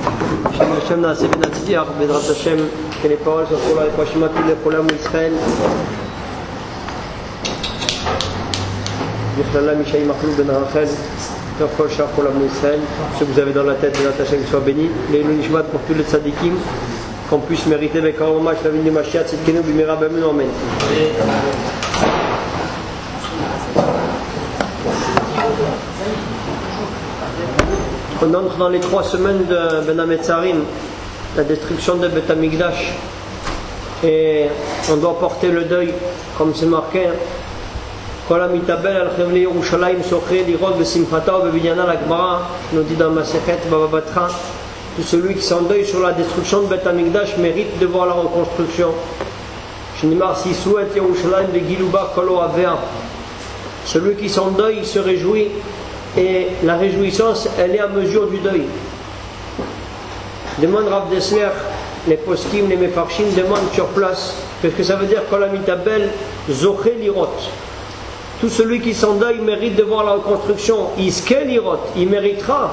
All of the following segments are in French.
Hashem Naaseh Benatzliach, Bezrat Hashem, que les paroles sont pour la Pashima qui les problèmes d'Israël. Bichlala Mishaï Machlou Ben Rachel, Faire Kol Shar pour l'âme d'Israël. Ce que vous avez dans la tête, Bezrat Hashem, soit béni. Les Nishmat pour tous les tzadikim, qu'on puisse mériter avec un hommage la vie de Mashiach, c'est Kenou Bimera Bamenu, Amen. On entre dans les 3 semaines de Ben Hametzarim, la destruction de Bet Hamikdash, et on doit porter le deuil, comme c'est marqué. Kol hamitabel al chevle Yerushalayim soché lirot besimchata bebinyana l'Agmara, nous dit dans Masechet Baba Batra, tout celui qui s'endeuille sur la destruction de Bet Hamikdash mérite de voir la reconstruction. Shnimar si souhaite Yerushalayim begiluba kolo avea. Celui qui s'endeuille se réjouit. Et la réjouissance, elle est à mesure du deuil. Demande Rav Dessler, les poskim, les mefarshim, demandent sur place. Qu'est-ce que ça veut dire Kol hamitabel zoché lirot. Tout celui qui s'endeuille mérite de voir la reconstruction. Iske lirot, il méritera.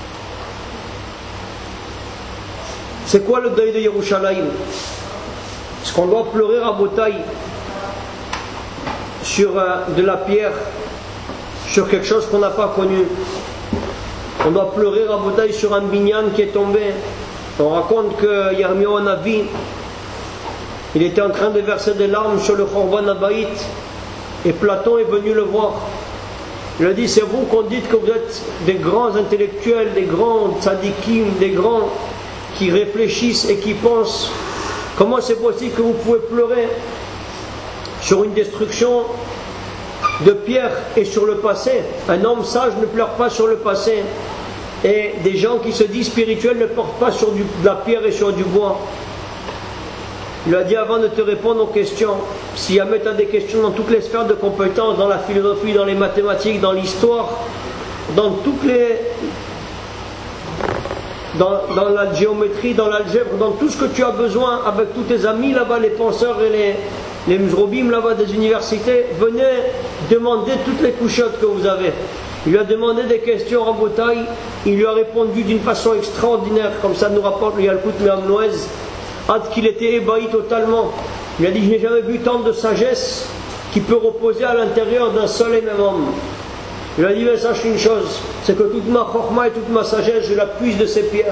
C'est quoi le deuil de Yerushalayim? Est-ce qu'on doit pleurer à Botaï sur de la pierre, sur quelque chose qu'on n'a pas connu? On doit pleurer à Botaï sur un binyan qui est tombé. On raconte que Yirmiyahu Navi, il était en train de verser des larmes sur le Khorban Habayit, et Platon est venu le voir. Il a dit: c'est vous qu'on dit que vous êtes des grands intellectuels, des grands tzadikim, des grands qui réfléchissent et qui pensent. Comment c'est possible que vous pouvez pleurer sur une destruction de pierre et sur le passé? Un homme sage ne pleure pas sur le passé, et des gens qui se disent spirituels ne pleurent pas sur de la pierre et sur du bois. Il lui a dit: avant de te répondre aux questions, si jamais tu as des questions dans toutes les sphères de compétences, dans la philosophie, dans les mathématiques, dans l'histoire, dans toutes les dans la géométrie, dans l'algèbre, dans tout ce que tu as besoin, avec tous tes amis là-bas, les penseurs et les mzrobim là-bas des universités, venez demander toutes les couchottes que vous avez. Il lui a demandé des questions en Botaï, il lui a répondu d'une façon extraordinaire, comme ça nous rapporte le Yalkut Me'am Noez, qu'il était ébahi totalement. Il a dit: je n'ai jamais vu tant de sagesse qui peut reposer à l'intérieur d'un seul et même homme. Il lui a dit: mais sache une chose, c'est que toute ma chorma et toute ma sagesse, je la puise de ces pierres.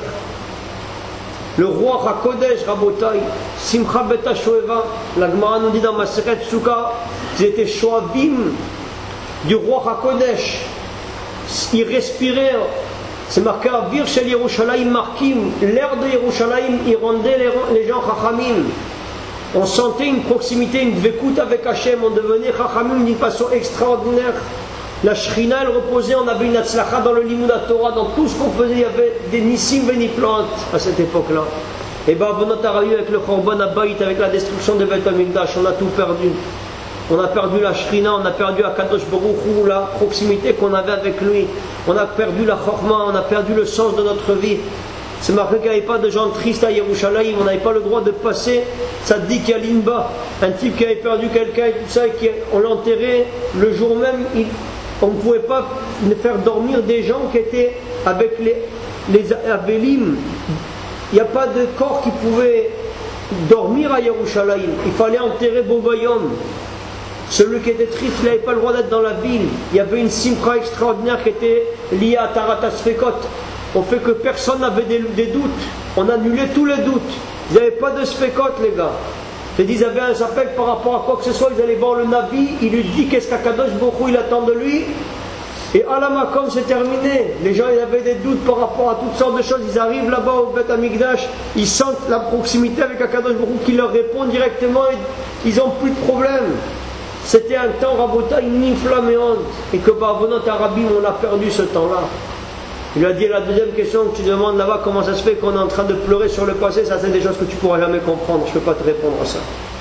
Le roi HaKodesh Rabotai, Simcha Beta Shoeva, la Gemara nous dit dans Maseret Souka, ils étaient Shoavim du roi HaKodesh. Ils respiraient, c'est marqué à Vir Shel Yerushalayim Markim, l'air de Yerushalayim, il rendait les gens Chachamim. On sentait une proximité, une dvekout avec Hachem, on devenait Chachamim d'une façon extraordinaire. La Shrina, elle reposait, on avait une Hatzlacha dans le Limud Torah, dans tout ce qu'on faisait, il y avait des Nissim Veniplantes à cette époque-là. Et bien, Abonat Arayu avec le Khorban Habayit, avec la destruction de Bet Hamikdash, on a tout perdu. On a perdu la Shrina, on a perdu Akadosh Baruch Hu, la proximité qu'on avait avec lui. On a perdu la Chorma, on a perdu le sens de notre vie. C'est marqué qu'il n'y avait pas de gens tristes à Yerushalayim, on n'avait pas le droit de passer Tzaddik Yalinba, un type qui avait perdu quelqu'un et tout ça, et on l'enterrait le jour même. On ne pouvait pas faire dormir des gens qui étaient avec les Avelim. Il n'y a pas de corps qui pouvait dormir à Yerushalayim. Il fallait enterrer Bobayom. Celui qui était triste, il n'avait pas le droit d'être dans la ville. Il y avait une simcha extraordinaire qui était liée à Tarat HaSfekot. On fait que personne n'avait des doutes. On annulait tous les doutes. Il n'y avait pas de Sfekot, les gars. Ils avaient un sapek par rapport à quoi que ce soit, ils allaient voir le Navi, il lui dit qu'est-ce qu'Akadosh Baruch Hu il attend de lui, et à la Makom c'est terminé. Les gens ils avaient des doutes par rapport à toutes sortes de choses, ils arrivent là-bas au Bet Hamikdash, ils sentent la proximité avec Akadosh Baruch Hu qui leur répond directement, et ils n'ont plus de problème. C'était un temps Rabotai niflaméant, et que par Avonot Arabim on a perdu ce temps-là. Il lui a dit: la deuxième question que tu demandes là-bas, comment ça se fait qu'on est en train de pleurer sur le passé, ça c'est des choses que tu ne pourras jamais comprendre, je ne peux pas te répondre à ça.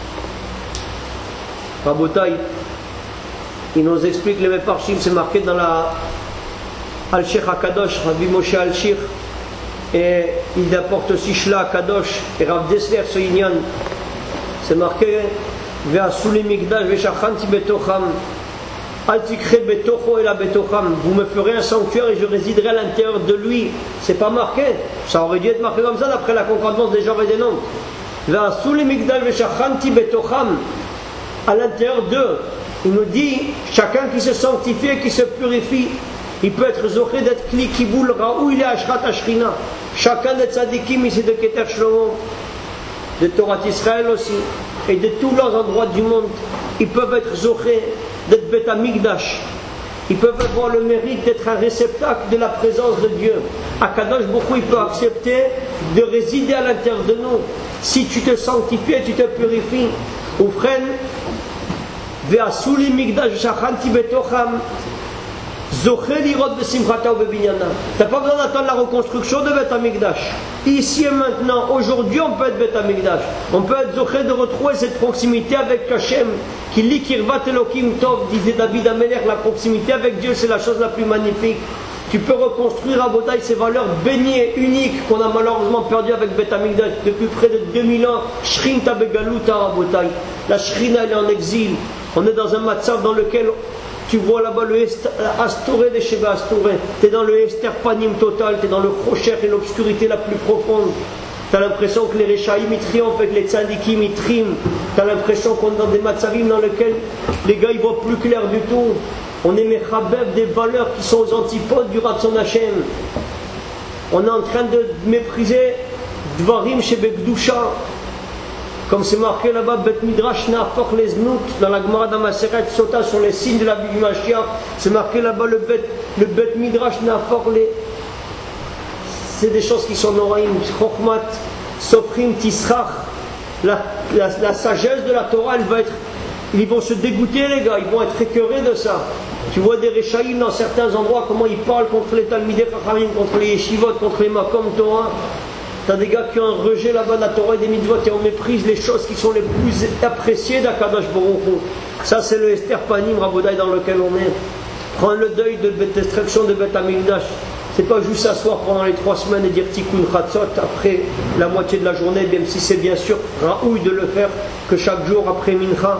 Rabotai, il nous explique les Mefarshim, c'est marqué dans la Al-Sheikh HaKadosh, Rabbi Moshe Al-Shir, et il apporte aussi Shla HaKadosh, et Rav Dessler ce Inyan, c'est marqué Ve'asuli Mikdash Ve'shachanti Betocham, Vous me ferez un sanctuaire et je résiderai à l'intérieur de lui. C'est pas marqué. Ça aurait dû être marqué comme ça d'après la concordance des genres et des nombres. À l'intérieur d'eux, il nous dit chacun qui se sanctifie et qui se purifie, il peut être zoché d'être kli kiboul raou, il est ashrat ashrina. Chacun des tzadikim ici de Keter Shlomo, de Torah Israël aussi, et de tous les endroits du monde, ils peuvent être zoché d'être Bet Hamikdash. Ils peuvent avoir le mérite d'être un réceptacle de la présence de Dieu. Akadosh Baruch Hu, il peut accepter de résider à l'intérieur de nous. Si tu te sanctifies et tu te purifies, Oufren, Ve'asuli Mikdash Shachanti Betocham, Zoché Lirot Besimchata Bebinyana. Tu n'as pas besoin d'attendre la reconstruction de Bet Hamikdash. Ici et maintenant, aujourd'hui, on peut être Bet Hamikdash. On peut être Zoché de retrouver cette proximité avec Hachem. Qui lit Kirvat Elokim Tov, disait David Amelech, la proximité avec Dieu, c'est la chose la plus magnifique. Tu peux reconstruire à Botaï ces valeurs bénies et uniques qu'on a malheureusement perdues avec Bet Hamikdash depuis près de 2000 ans. Shrinta Begaluta à Botaï. La Shrina, elle est en exil. On est dans un matzav dans lequel tu vois là-bas le Astoré des Sheba Astoré. Tu es dans le Esther Panim total, tu es dans le Rocher et l'obscurité la plus profonde. Tu as l'impression que les Rechaïm ils triomphent avec les Tzadikim ils triment. Tu as l'impression qu'on est dans des matzavim dans lesquels les gars ils voient plus clair du tout. On est mechabev des valeurs qui sont aux antipodes du Ratzon Hashem. On est en train de mépriser Dvarim chez Bekdusha. Comme c'est marqué là-bas, Bet Midrash Na'afok les Znout, dans la Gemara d'Amaseret Sota sur les signes de la vie du Mashiach. C'est marqué là-bas le Bet Midrash Na'afok les. C'est des choses qui sont noraïm, Chokhmat, Sofrim, Tisrach, la sagesse de la Torah, elle va être, ils vont se dégoûter les gars, ils vont être écœurés de ça. Tu vois des Rechaïm dans certains endroits, comment ils parlent contre les Talmidei Chachamim, contre les Yeshivot, contre les Makom Torah. T'as des gars qui ont un rejet là-bas de la Torah et des mitzvot et on méprise les choses qui sont les plus appréciées d'Akadosh Baruch Hu. Ça c'est le Esther Panim Rabodaï dans lequel on est. Prends le deuil de destruction de Bet Hamikdash. C'est pas juste s'asseoir pendant les 3 semaines et dire Tikkun Chatzot après la moitié de la journée, même si c'est bien sûr raouille de le faire que chaque jour après Mincha.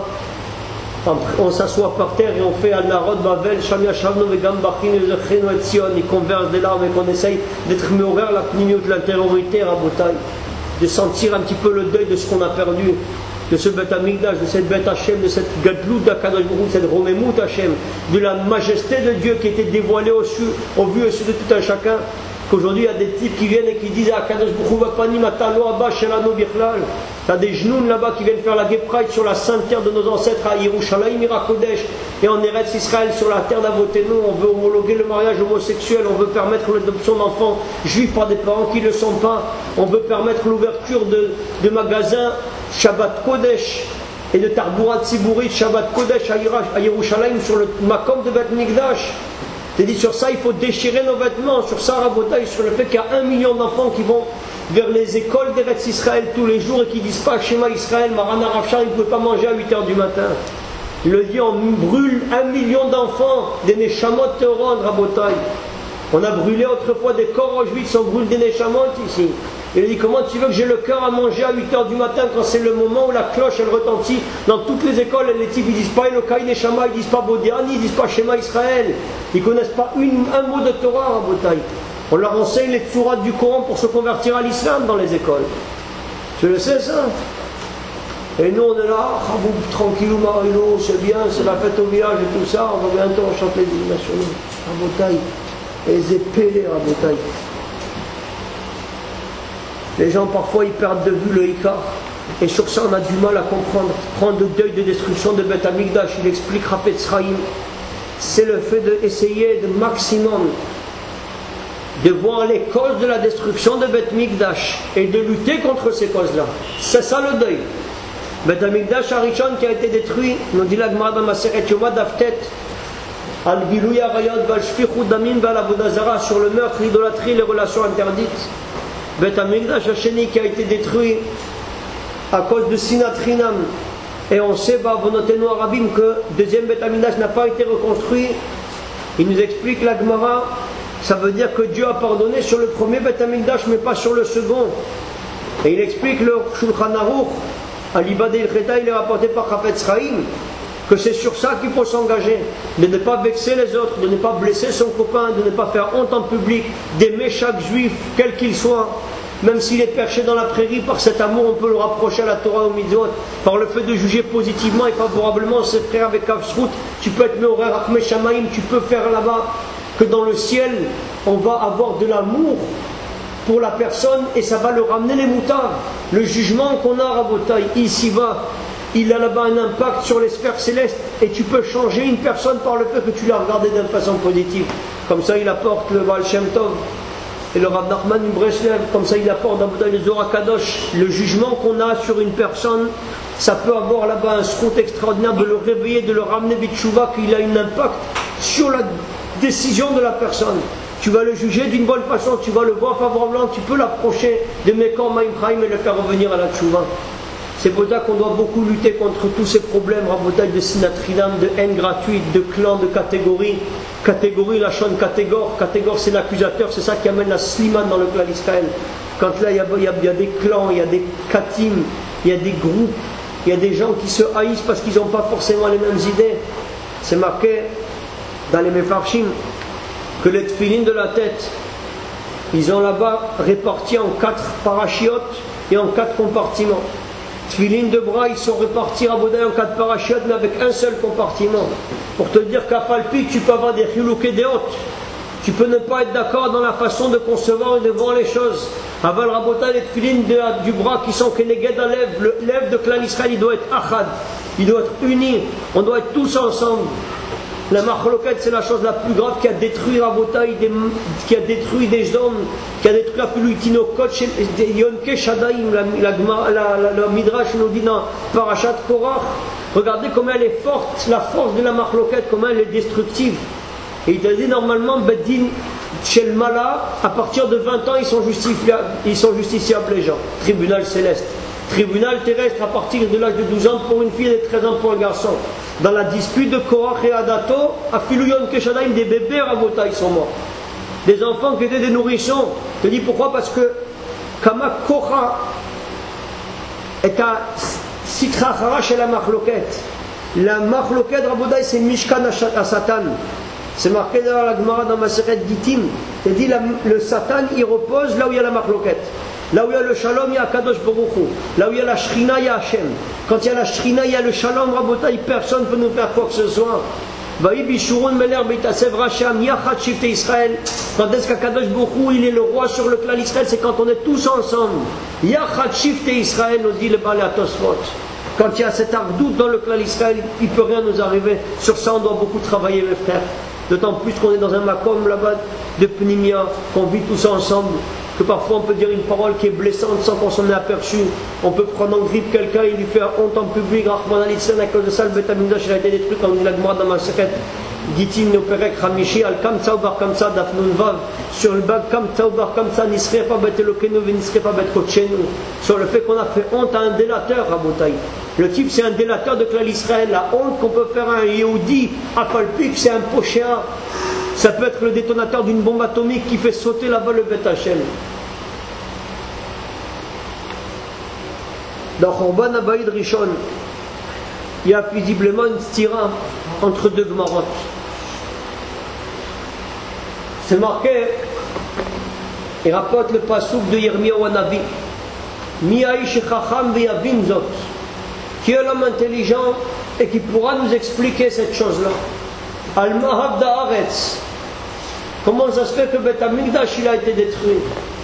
On s'assoit par terre et on fait Al-Narod Bavel, Sham Yashavnu Vegam Bachin Ezechenu et Tzion, et qu'on verse des larmes et qu'on essaye d'être méorer la pnimiout de l'intériorité à Botaï, de sentir un petit peu le deuil de ce qu'on a perdu, de ce Bet Hamikdash, de cette Bet Hashem, de cette Gadlout d'Akadosh Baruch Hu, de cette Romemut Hashem, de la majesté de Dieu qui était dévoilée au vu et au su de tout un chacun. Qu'aujourd'hui il y a des types qui viennent et qui disent Akadosh Baruch Hu va pas ni matalo abba shelano bichlal. T'as des genoux là-bas qui viennent faire la Gepraït sur la sainte terre de nos ancêtres à Yerushalayim Irakodesh et en Eretz Israël sur la terre d'Avotenu. On veut homologuer le mariage homosexuel, on veut permettre l'adoption d'enfants juifs par des parents qui ne le sont pas, on veut permettre l'ouverture de magasins Shabbat Kodesh et de Tarbura Tziburit Shabbat Kodesh à Yerushalayim sur le Makom de Bet Mikdash. C'est dit sur ça il faut déchirer nos vêtements, sur ça Rabotaï, sur le fait qu'il y a 1 million d'enfants qui vont vers les écoles d'Eretz Israël tous les jours et qui disent pas Shema Israël, Marana Rafshar, ils ne pouvaient pas manger à 8h du matin. Le dit on brûle 1 million d'enfants, des Neshamot Teoron Rabotaï. On a brûlé autrefois des corps Auschwitz, on brûle des Neshamot ici. Il dit comment tu veux que j'ai le cœur à manger à 8h du matin quand c'est le moment où la cloche elle retentit dans toutes les écoles et les types ils disent pas Elokai Neshama, ils disent pas Bodiani, ils disent pas Shema Israël, ils connaissent pas un mot de Torah à Rabotaï. On leur enseigne les sourates du Coran pour se convertir à l'islam dans les écoles. Tu le sais ça? Et nous on est là, tranquillou Marino, c'est bien, c'est la fête au village et tout ça, on va bientôt chanter les hymnes nationaux. Rabotaï, les épées Rabotaï. Les gens parfois ils perdent de vue le Ikar et sur ça on a du mal à comprendre. Prendre le deuil de destruction de Bet Hamikdash, il explique Rapetz Chaim, c'est le fait d'essayer de maximum de voir les causes de la destruction de Bet Mikdash et de lutter contre ces causes-là. C'est ça le deuil. Bet Hamikdash Harishon qui a été détruit, nous dit la Gemara dans Maseret Yoma Daftet, Al Gilui Arayot Val Shfichut Damim Val Avodah Zara, sur le meurtre, l'idolâtrie, les relations interdites. Bet Hamikdash Hasheni qui a été détruit à cause de Sinat Chinam. Et on sait, Bavonotenu Arabim, que deuxième Bet Hamikdash n'a pas été reconstruit. Il nous explique la Gemara, ça veut dire que Dieu a pardonné sur le premier Bet Hamikdash mais pas sur le second. Et il explique le Shulchan Aruch, à l'Ibad el-Cheta, il est rapporté par Chafetz Chaim, que c'est sur ça qu'il faut s'engager, de ne pas vexer les autres, de ne pas blesser son copain, de ne pas faire honte en public, d'aimer chaque juif, quel qu'il soit, même s'il est perché dans la prairie. Par cet amour, on peut le rapprocher à la Torah, au mitzvot, par le fait de juger positivement et favorablement ses frères avec Avsrout. Tu peux être Meorer Achmei Shamaim, tu peux faire là-bas que dans le ciel, on va avoir de l'amour pour la personne et ça va le ramener les moutards. Le jugement qu'on a à Rabotai, ici-bas, il a là-bas un impact sur les sphères célestes et tu peux changer une personne par le fait que tu l'as regardé d'une façon positive. Comme ça, il apporte le Baal Shem Tov et le Rav Nachman Breslev, comme ça, il apporte dans le Zohar Kadosh. Le jugement qu'on a sur une personne, ça peut avoir là-bas un scout extraordinaire de le réveiller, de le ramener Bitchouva, qu'il a un impact sur la décision de la personne. Tu vas le juger d'une bonne façon, tu vas le voir favorablement, tu peux l'approcher de Mekor Maim Chaim et le faire revenir à la Tchouva. C'est pour ça qu'on doit beaucoup lutter contre tous ces problèmes, Rabotai, de sinatrinam, de haine gratuite, de clans, de catégories. Catégorie, la chaîne catégore. Catégore, c'est l'accusateur, c'est ça qui amène la sliman dans le clan d'Israël. Quand là, il y a des clans, il y a des katim, il y a des groupes, il y a des gens qui se haïssent parce qu'ils n'ont pas forcément les mêmes idées. C'est marqué dans les Mefarshim que les tefilines de la tête, ils ont là-bas répartis en 4 parachiotes et en 4 compartiments. Tefilines de bras, ils sont répartis à Bodai en 4 parachiotes, mais avec un seul compartiment. Pour te dire qu'à Palpi, tu peux avoir des chilouké des hautes. Tu peux ne pas être d'accord dans la façon de concevoir et de voir les choses. Aval Rabotai, les tefilines du bras qui sont Keneged Alev, le lève de clan Israël, il doit être achad, il doit être uni, on doit être tous ensemble. La machloket, c'est la chose la plus grave qui a détruit Rabotai, qui a détruit des hommes, qui a détruit Apiluitinokot, Yonke Shadaim, la Midrash nous dit dans Parashat Korach. Regardez comment elle est forte, la force de la machloket, comment elle est destructive. Et il t'a dit normalement, Beddin Shel Mala, à partir de 20 ans, ils sont justiciables les gens. Tribunal céleste. Tribunal terrestre à partir de l'âge de 12 ans pour une fille et de 13 ans pour un garçon. Dans la dispute de Korach et Adato, à Filouyon Keshadaim, des bébés Rabotai sont morts. Des enfants qui étaient des nourrissons. Je te dis pourquoi? Parce que Kama Korach est à Sitrachara chez la Machloket. La Machloket Rabotai, c'est Mishkan à Satan. C'est marqué dans la Gemara dans Maseret Gittim. Il dit le Satan il repose là où il y a la Machloket. Là où il y a le Shalom, il y a Kadosh Baruch Hu. Là où il y a la Shrina, il y a Hashem. Quand il y a la Shrina, il y a le Shalom, Rabotai, personne ne peut nous faire quoi que ce soit. Vaï Bishurun Meler Beitasev Racham, Yachat Shifte Israël. Quand est-ce qu'Akadosh Baruch Hu, il est le roi sur le clan Israël? C'est quand on est tous ensemble. Yachat Shifte Israël, nous dit le Baal Atosfot. Quand il y a cet ardoute dans le clan Israël, il ne peut rien nous arriver. Sur ça, on doit beaucoup travailler, mes frères. D'autant plus qu'on est dans un makom là-bas de Pnimia, qu'on vit tous ensemble, que parfois on peut dire une parole qui est blessante sans qu'on s'en ait aperçu. On peut prendre en grippe quelqu'un et lui faire honte en public. Rahman al-Islam, à cause de ça, le Beth Amikdash a été détruit, comme dit la Gemara dans ma secrète. Gitin Noperek Hamishi, al Kamsa ou Bar Kamsa, Dafnun Vav, sur le bag Kamsa ou Bar Kamsa, Nisre pas Bet Elokenu, Nisre pas Bet Kochenu, sur le fait qu'on a fait honte à un délateur, Rabotai. Le type, c'est un délateur de clan Israël. La honte qu'on peut faire à un Yehudi, à Palpik, c'est un pochéa. Ça peut être le détonateur d'une bombe atomique qui fait sauter là-bas le Beth Hashem. Dans Khorban Abaïd Rishon, il y a visiblement une stira entre deux Gemarot. C'est marqué, il rapporte le pasouk de Yirmiyahu Hanavi. Mi ha'ish chacham v'yavin zot. Qui est l'homme intelligent et qui pourra nous expliquer cette chose-là. Al-Mahab Da'aretz. Comment ça se fait que Beth Amikdash il a été détruit?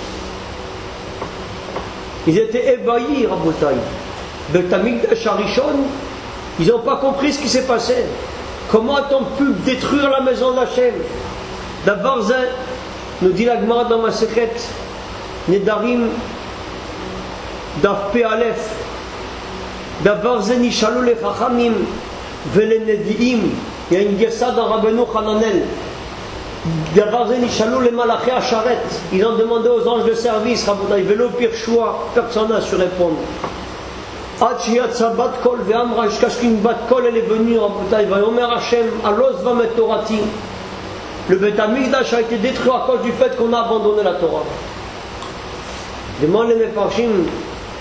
Ils étaient ébahis, Rabotai. Beth Amikdash Arishon, ils n'ont pas compris ce qui s'est passé. Comment a-t-on pu détruire la maison d'Hachem? D'abord, nous dit la Gemara dans ma secrète, Nedarim, Daf Pe Aleph. D'abord, Nishalou les Chachamim, Vele Nevi'im. Il y a une guessa dans Rabbeinu Hananel. D'abord, Nishalou les Malaché Acharet. Ils ont demandé aux anges de service, Rabotai, Velo Pirchoua. Personne n'a su répondre. Achiyat Sabat Kol Ve'amra, jusqu'à ce qu'une bat Kol elle est venue, Rabotai, Vayomer Hashem, Alos Vamet Torati. Le Beth Amikdash a été détruit à cause du fait qu'on a abandonné la Torah. Demande les Mefarshim.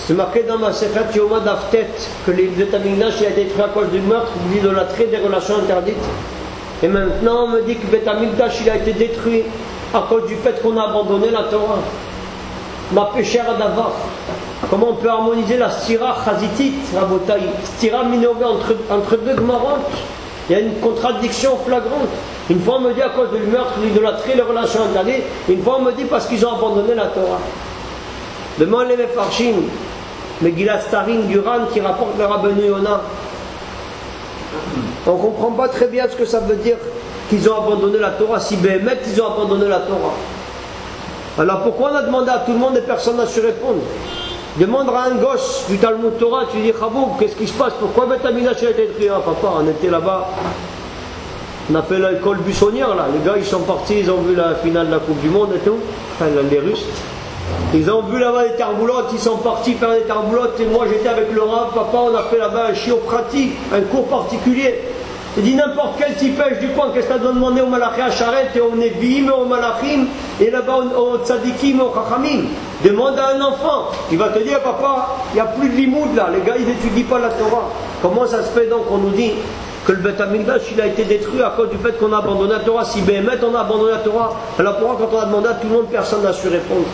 C'est marqué dans ma Sefet Yoma d'Aftet que le Beth Amikdash a été détruit à cause du meurtre, de l'idolâtrie, des relations interdites. Et maintenant on me dit que le Beth Amikdash il a été détruit à cause du fait qu'on a abandonné la Torah. Ma péchère d'Avar. Comment on peut harmoniser la stira chazitit, Rabotai, stira minorée entre deux gmarotes? Il y a une contradiction flagrante. Une fois on me dit à cause du meurtre, de l'idolâtrie, les relations interdites. Une fois on me dit parce qu'ils ont abandonné la Torah. Demande les Mefarshim, Megillat Starin Duran qui rapporte le Rabbeinu Yonah. On ne comprend pas très bien ce que ça veut dire qu'ils ont abandonné la Torah. Si Béhémet, ils ont abandonné la Torah. Alors pourquoi on a demandé à tout le monde et personne n'a su répondre? Demande à un gosse du Talmud Torah, tu dis Chaboub, qu'est-ce qui se passe? Pourquoi Beth Amikdash a été détruit? Ah papa, on était là-bas, on a fait l'école buissonnière là. Les gars ils sont partis, ils ont vu la finale de la Coupe du Monde et tout. Enfin les Russes. Ils ont vu là-bas les tarboulottes, ils sont partis faire des tarboulottes et moi j'étais avec le Rav, papa on a fait là-bas un chiropratique, un cours particulier. Il dit n'importe quel typage du coin, qu'est-ce que tu dois demander au Malachi à Charet et au Nevi'im et au Malachim et là-bas au Tzadikim et au Chachamim. Demande à un enfant, il va te dire papa, il n'y a plus de limoud là, les gars ils n'étudient pas la Torah. Comment ça se fait donc qu'on nous dit que le Beth Amikdash il a été détruit à cause du fait qu'on a abandonné la Torah? Si Béhémet on a abandonné la Torah, alors pourquoi quand on a demandé à tout le monde, personne n'a su répondre?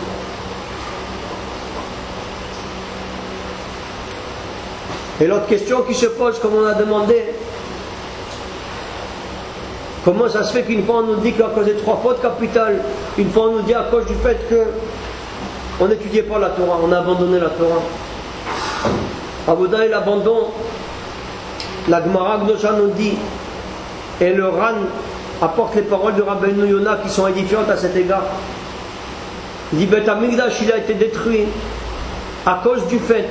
Et l'autre question qui se pose, comme on a demandé, comment ça se fait qu'une fois on nous dit qu'à cause des 3 fautes capitales, une fois on nous dit à cause du fait qu'on n'étudiait pas la Torah, on a abandonné la Torah. Abouda et l'abandon, la Gemara Gdosha nous dit, et le Ran apporte les paroles de Rabbeinu Yonah qui sont édifiantes à cet égard. Il dit Beth Amikdash il a été détruit à cause du fait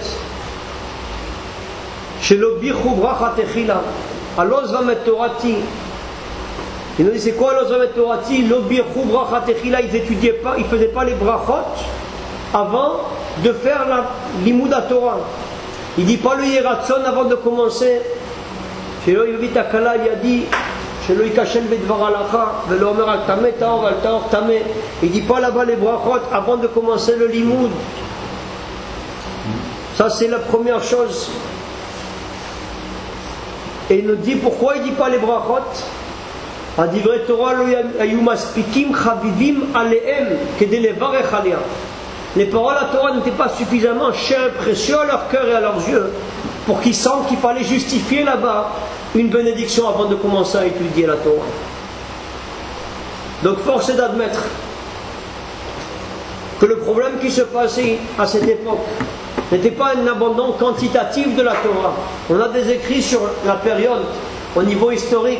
chez le Birchu Brachat Echila, à l'Ozramet Torati. Il nous dit c'est quoi l'Ozramet Torati? Le Birchu Brachat Echila, ils n'étudiaient pas, ils ne faisaient pas les brachot avant de faire la Limouda Torah. Il ne dit pas le Yeratzon avant de commencer. Chez le Yovit Akala, il a dit chez le Ikashen Vedvar Alacha, Velo Omer Al Tameh Taor Al Taor Tameh. Il ne dit pas là-bas les brachot avant de commencer le Limoud. Ça c'est la première chose. Et il nous dit pourquoi il ne dit pas les brachot? A divrei Torah lo hayu maspikim chavivim alehem kedei levarech alea. Les paroles à Torah n'étaient pas suffisamment chères et précieuses à leur cœur et à leurs yeux pour qu'ils sentent qu'il fallait justifier là-bas une bénédiction avant de commencer à étudier la Torah. Donc force est d'admettre que le problème qui se passait à cette époque n'était pas un abandon quantitatif de la Torah. On a des écrits sur la période au niveau historique.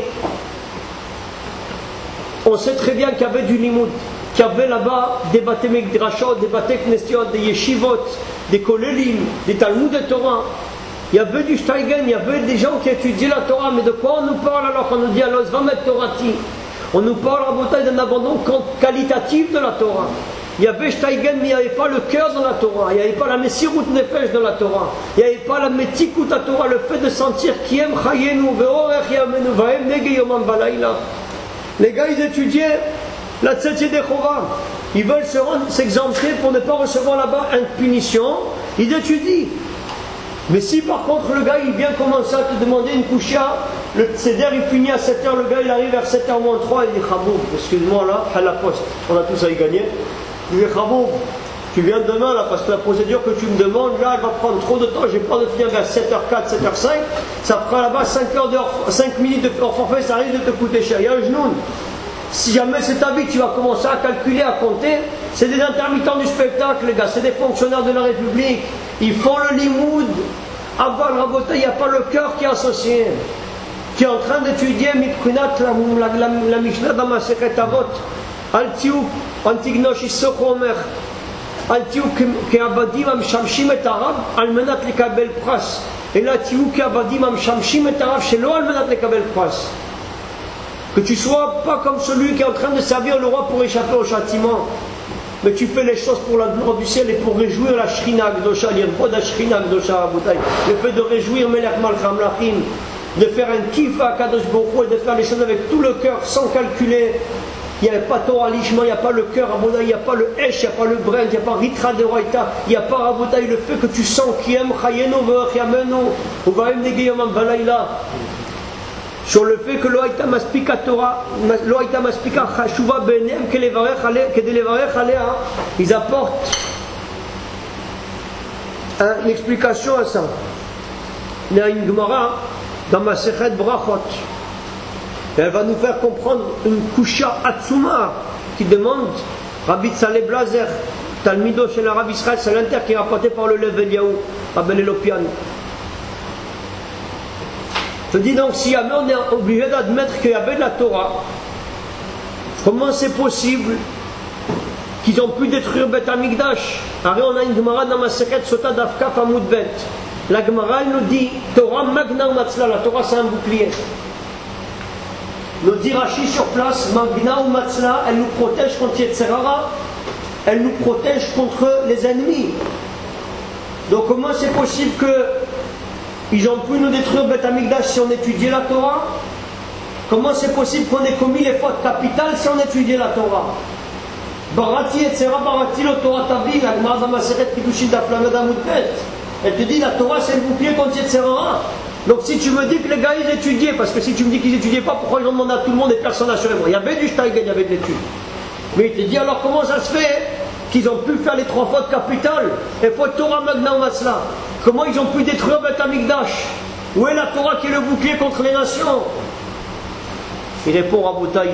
On sait très bien qu'il y avait du limoud, qu'il y avait là-bas des baté Mikdrashot, des baté Knesiot, des yeshivot, des kolelim, des talmuds de Torah. Il y avait du Steigen, il y avait des gens qui étudiaient la Torah. Mais de quoi on nous parle alors qu'on nous dit alors Zvamet Torati? On nous parle à bataille d'un abandon qualitatif de la Torah. Il y avait Steigen, mais il n'y avait pas le cœur dans la Torah. Il n'y avait pas la Messirut Nefesh dans la Torah. Il n'y avait pas la Metikut à Torah, le fait de sentir Kiem Chayenu Veorech Yamenu Vahem Nege Yomam Balayla. Les gars, ils étudiaient la Tzetze Dechora. Ils veulent s'exempter pour ne pas recevoir là-bas une punition. Ils étudient. Mais si par contre le gars il vient commencer à te demander une kouchia, le Seder il finit à 7h, le gars il arrive vers 7h moins 3, il dit Khaboub, excuse-moi là, à la poste, on a tous à y gagner. Il dit Khaboub, tu viens demain là parce que la procédure que tu me demandes là elle va prendre trop de temps, j'ai pas de finir vers 7h04, 7h05, ça fera là-bas 5 minutes de forfait, ça risque de te coûter cher. Il y a un genou. Si jamais c'est ta vie, tu vas commencer à calculer, à compter. C'est des intermittents du spectacle, les gars. C'est des fonctionnaires de la République. Ils font le limoud. Aval Rabotai, il n'y a pas le cœur qui est associé. Tu es en train d'étudier Miprinat, la Mishnah dans ma Masechet Avot. Al-Tiouk, Antignosh Issocho Omer. Al-Tiouk, Ke'abadim Amshamshim et Arab, Al-Menat Lekabel Pras. Et là, Tiouk, Ke'abadim Amshamshim et Arab, chez l'eau, Al-Menat Lekabel Pras. Que tu sois pas comme celui qui est en train de servir le roi pour échapper au châtiment, mais tu fais les choses pour la gloire du ciel et pour réjouir la Shrina Gdosha, l'Irvod Shrina Gdosha Aboutaï, le fait de réjouir Melech Malcham Lachim, de faire un kiff à Kadosh Baruch Hu et de faire les choses avec tout le cœur, sans calculer, il n'y avait pas Torah Lishma, il n'y a pas le cœur, Rabotai, il n'y a pas le Esh, il n'y a pas le Brent, il n'y a pas Ritra de Roïta, il n'y a pas Rabotai, le fait que tu sens Kiem Chayeno Vechiameno, Uvaim Negeyomam Balayla. Sur le fait que Loaïta Maspika Torah, Loaïta Maspika Chashuva Benem, Kedelevarech Alea, ils apportent une explication à ça. Il y a une Gemara dans ma Sechet Brachot. Et elle va nous faire comprendre une Kusha Atsuma qui demande Rabbi Tzaleh Blazer, Talmido chez l'Arab Israël, c'est l'inter qui est rapporté par le Lev Eliaou, Rabbi Elopian. Je dis donc, si jamais on est obligé d'admettre qu'il y avait de la Torah, comment c'est possible qu'ils ont pu détruire Bet Amikdash? Alors on a une Gemara dans ma Sechet Sota Dafka Famoud Bet. La Gemara nous dit Torah Magna ou Matzla, la Torah c'est un bouclier. Nous dit Rashi sur place, Magna ou Matzla, elle nous protège contre Yetzerara, elle nous protège contre les ennemis. Donc comment c'est possible qu'ils ont pu nous détruire Bet Amikdash si on étudiait la Torah? Comment c'est possible qu'on ait commis les fautes capitales si on étudiait la Torah? Barati Yetzera, Barati le Torah Tavi, la Gemara dans ma Seret Kiddushin d'Aflamed Amoudbet. Elle te dit la Torah c'est le bouclier contre Yetzerara. Donc si tu me dis que les gars ils étudiaient, parce que si tu me dis qu'ils n'étudiaient pas, pourquoi ils ont demandé à tout le monde et personne n'a assuré moi? Il y avait du Steigen, il y avait de l'étude. Mais il te dit alors comment ça se fait qu'ils ont pu faire les trois fautes capitales et faute Torah Magna Matzla? Comment ils ont pu détruire Bet Amikdash? Où est la Torah qui est le bouclier contre les nations? Il répond Rabotai.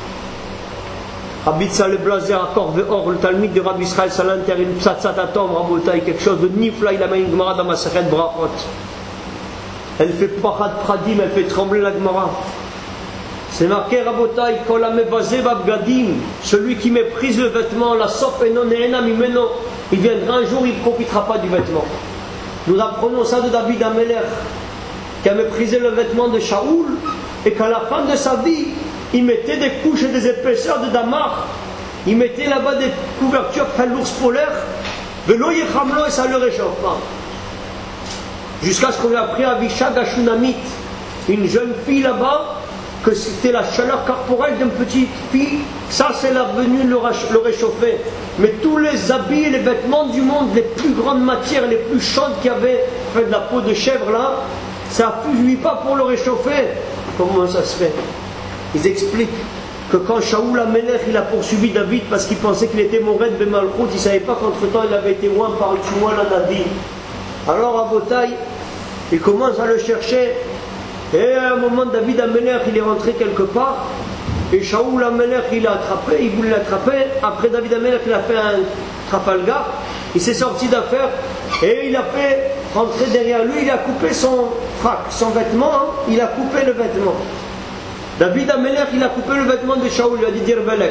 Rabbi Tzaleh Blazer, Akor Ve'or, le Talmud de Rabbi Israël Salanter, une Psatsatatom, Rabotai, quelque chose de nifla, il a mis une Gemara dans ma Sechet Brachot. Elle fait Pachad Pradim, elle fait trembler la Gemara. C'est marqué Rabotai, Kol Amevazeh Babgadim, celui qui méprise le vêtement, la Sof Enon E'ena Mimeno, il viendra un jour, il ne profitera pas du vêtement. Nous apprenons ça de David Ameler, qui a méprisé le vêtement de Shaoul, et qu'à la fin de sa vie, il mettait des couches et des épaisseurs de damar, il mettait là-bas des couvertures près de l'ours polaire, Velo Yechamlo, et ça ne le réchauffe pas. Jusqu'à ce qu'on lui a pris à Vishag Ashunamit, une jeune fille là-bas, que c'était la chaleur corporelle d'une petite fille, ça c'est la venue le réchauffer. Mais tous les habits et les vêtements du monde, les plus grandes matières, les plus chaudes qu'il y avait, fait de la peau de chèvre là, ça ne suffit pas pour le réchauffer. Comment ça se fait? Ils expliquent que quand Shaoul Amelech il a poursuivi David parce qu'il pensait qu'il était Mored Bemalchut, il ne savait pas qu'entre temps il avait été oint par Shmuel Anadi. Alors à Botaï, il commence à le chercher. Et à un moment, David Amelech il est rentré quelque part. Et Shaoul Amelech il l'a attrapé, il voulait l'attraper. Après David Amelech il a fait un Trafalgar. Il s'est sorti d'affaire. Et il a fait rentrer derrière lui, il a coupé son frac, son vêtement, hein, il a coupé le vêtement. David Amelech il a coupé le vêtement de Shaoul, il a dit Dir Belek.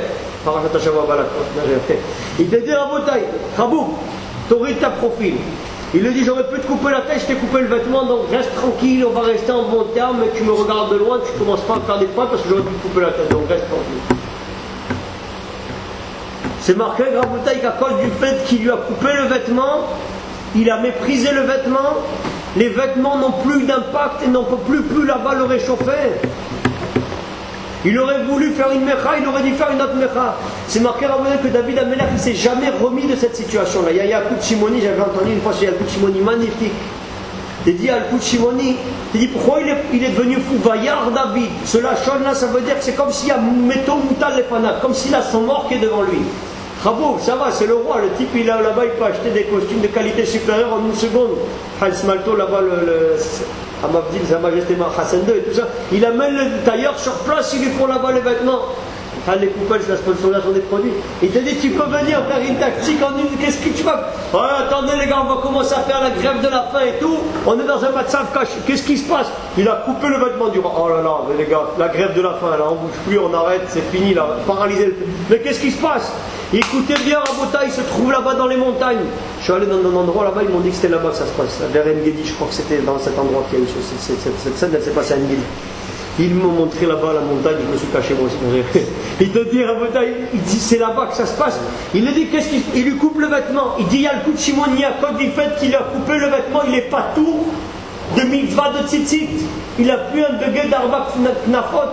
Il te dit Rabotai, Rabou, t'aurais ta profil. Il lui dit j'aurais pu te couper la tête, je t'ai coupé le vêtement, donc reste tranquille, on va rester en bon terme, mais tu me regardes de loin, tu ne commences pas à faire des points parce que j'aurais pu te couper la tête, donc reste tranquille. C'est marqué Rabotai qu'à cause du fait qu'il lui a coupé le vêtement, il a méprisé le vêtement, les vêtements n'ont plus d'impact et n'ont plus là-bas le réchauffer. Il aurait voulu faire une mecha, il aurait dû faire une autre mecha. C'est marqué que David Amelech ne s'est jamais remis de cette situation-là. Il y a Yalkut Shimoni, j'avais entendu une fois sur Yalkut Shimoni, magnifique. Il dit Yalkut Shimoni, il dit pourquoi il est devenu fou, Vaillard David. Cela là, ça veut dire que c'est comme s'il y a Meto Moutal Lefana, comme s'il a son mort qui est devant lui. Bravo, ça va, c'est le roi, le type il est là-bas, il peut acheter des costumes de qualité supérieure en une seconde. Hals Malto là-bas, à Mabdil, Sa Majesté Hassan II et tout ça, il amène le tailleur sur place, il lui prend là-bas les vêtements. Les coupelles, c'est la sponsorisation des produits. Il te dit, tu peux venir faire une tactique en une, qu'est-ce que tu vas... Ouais, attendez les gars, on va commencer à faire la grève de la faim et tout, on est dans un matzav caché, qu'est-ce qui se passe? Il a coupé le vêtement du roi. Oh là là, mais les gars, la grève de la faim, là, on bouge plus, on arrête, c'est fini, là, paralysé. Mais qu'est-ce qui se passe? Écoutez bien, Rabotai, il se trouve là-bas dans les montagnes. Je suis allé dans un endroit là-bas, ils m'ont dit que c'était là-bas que ça se passe. Vers Engedi, je crois que c'était dans cet endroit qu'il y a eu cette scène, elle s'est passée à Engedi. Ils m'ont montré là-bas la montagne, je me suis caché moi aussi. Il te dit, Rabotai, il dit c'est là-bas que ça se passe. Il lui dit, il lui coupe le vêtement. Il dit, il y a le coup de Shimoni à cause du fait qu'il a coupé le vêtement, il n'est pas tout de mitzvah de tzitzit. Il a plus un degré d'arba knafot.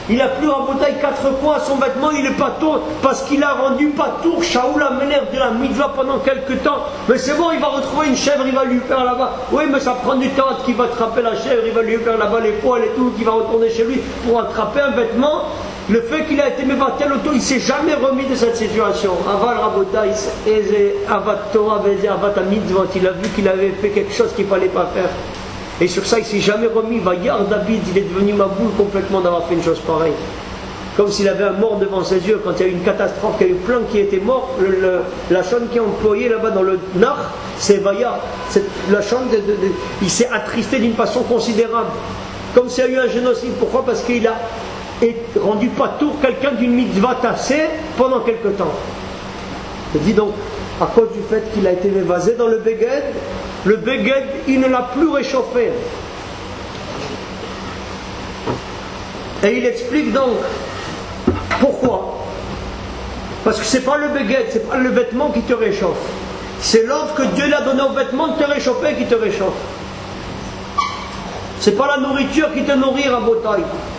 Il a plus en bouteille 4 points à son vêtement, il est pas tour parce qu'il a rendu pas tour. Shaoul a mené de la mitzvah pendant quelques temps. Mais c'est bon, il va retrouver une chèvre, il va lui faire là-bas. Oui, mais ça prend du temps qu'il va attraper la chèvre, il va lui faire là-bas les poils et tout, qu'il va retourner chez lui pour attraper un vêtement. Le fait qu'il a été mébatel auto, il ne s'est jamais remis de cette situation. Aval Rabotai, Avat Torah, Avat Mitzvot, il a vu qu'il avait fait quelque chose qu'il ne fallait pas faire. Et sur ça, il ne s'est jamais remis. Vaillard David, il est devenu maboule complètement d'avoir fait une chose pareille. Comme s'il avait un mort devant ses yeux. Quand il y a eu une catastrophe, qu'il y a eu plein qui étaient morts, la chaîne qui est employée là-bas dans le Nar, c'est Vaillard. La chaîne, il s'est attristé d'une façon considérable. Comme s'il y a eu un génocide. Pourquoi? Parce qu'il a rendu pas tour quelqu'un d'une mitzvah tassée pendant quelque temps. Il dit donc, à cause du fait qu'il a été évasé dans le Beged, le Beged, il ne l'a plus réchauffé. Et il explique donc pourquoi. Parce que c'est pas le Beged, c'est pas le vêtement qui te réchauffe. C'est l'ordre que Dieu l'a donné au vêtement de te réchauffer qui te réchauffe. C'est pas la nourriture qui te nourrit à Botaï.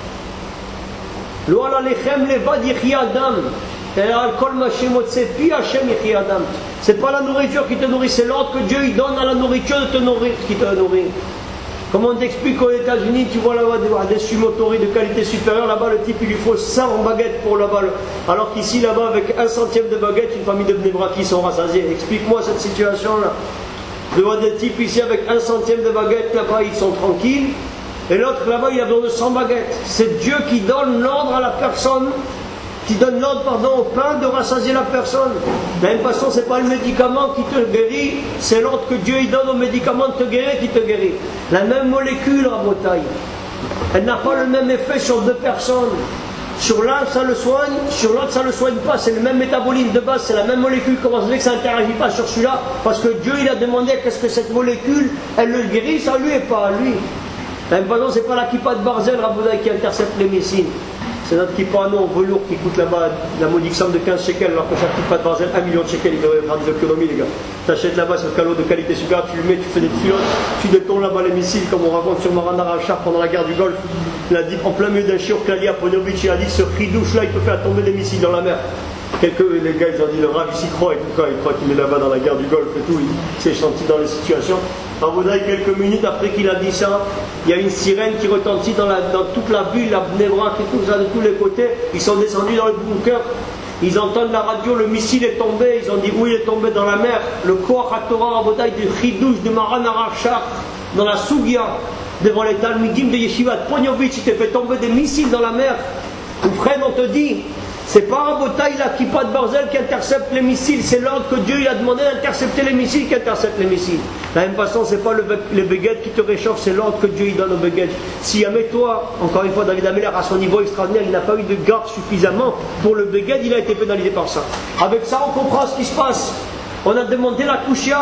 C'est pas la nourriture qui te nourrit, c'est l'ordre que Dieu il donne à la nourriture de te nourrir qui te nourrit. Comme on t'explique qu'aux États-Unis, tu vois là-bas des sumotori de qualité supérieure, là-bas le type il lui faut 100 baguettes pour là-bas. Alors qu'ici là-bas avec 1 centième de baguette, une famille de Bnei-Brak sont rassasiés. Explique-moi cette situation-là. Je vois des types ici avec 1 centième de baguette, là-bas ils sont tranquilles. Et l'autre là-bas il a besoin de 100 baguettes. C'est Dieu qui donne l'ordre à la personne, qui donne l'ordre au pain de rassasier la personne. De la même façon, c'est pas le médicament qui te guérit, c'est l'ordre que Dieu il donne au médicament de te guérir qui te guérit. La même molécule à Botaï, elle n'a pas le même effet sur 2 personnes. Sur l'un ça le soigne, sur l'autre ça le soigne pas. C'est le même métabolisme de base, c'est la même molécule. Comment ça fait que ça n'interagit pas sur celui-là? Parce que Dieu il a demandé qu'est-ce que cette molécule elle le guérisse à lui et pas à lui. De la même façon, c'est pas la kippa de Barzel Raboudai qui intercepte les missiles. C'est notre kippa en velours qui coûte là-bas la modique somme de 15 shekels, alors que chaque kippa de Barzel, 1 million de shekels, il devrait faire des économies, les gars. Tu achètes là-bas ce calot de qualité supérieure, tu le mets, tu fais des tuyaux, tu détournes là-bas les missiles, comme on raconte sur Maran Arachar pendant la guerre du Golfe. Il a dit en plein milieu d'un shiur Klali à Ponovitch, il a dit ce ridouche-là, il peut faire tomber des missiles dans la mer. Les gars, ils ont dit le Rav, il s'y croit et tout ça, il croit qu'il est là-bas dans la guerre du Golfe et tout, il s'est senti dans les situations. En Bouddha, quelques minutes après qu'il a dit ça, il y a une sirène qui retentit dans toute la ville, la Bnei-Brak et tout ça, de tous les côtés. Ils sont descendus dans le bunker, ils entendent la radio, le missile est tombé, ils ont dit où il est tombé dans la mer. Le Koach HaTorah en Bouddha du Chidouche de Maran Arachar, dans la Sougia, devant les Talmidim de Yeshiva de Ponovitch, il te fait tomber des missiles dans la mer. Ou frère, on te dit, c'est pas un Botaï la kippa de Barzel qui intercepte les missiles, c'est l'ordre que Dieu il a demandé d'intercepter les missiles qui interceptent les missiles. De la même façon, c'est pas le Beged qui te réchauffe, c'est l'ordre que Dieu il donne au Beged. Si jamais toi, encore une fois, David Ameller à son niveau extraordinaire, il n'a pas eu de garde suffisamment pour le Beged, il a été pénalisé par ça. Avec ça, on comprend ce qui se passe. On a demandé la Kushia,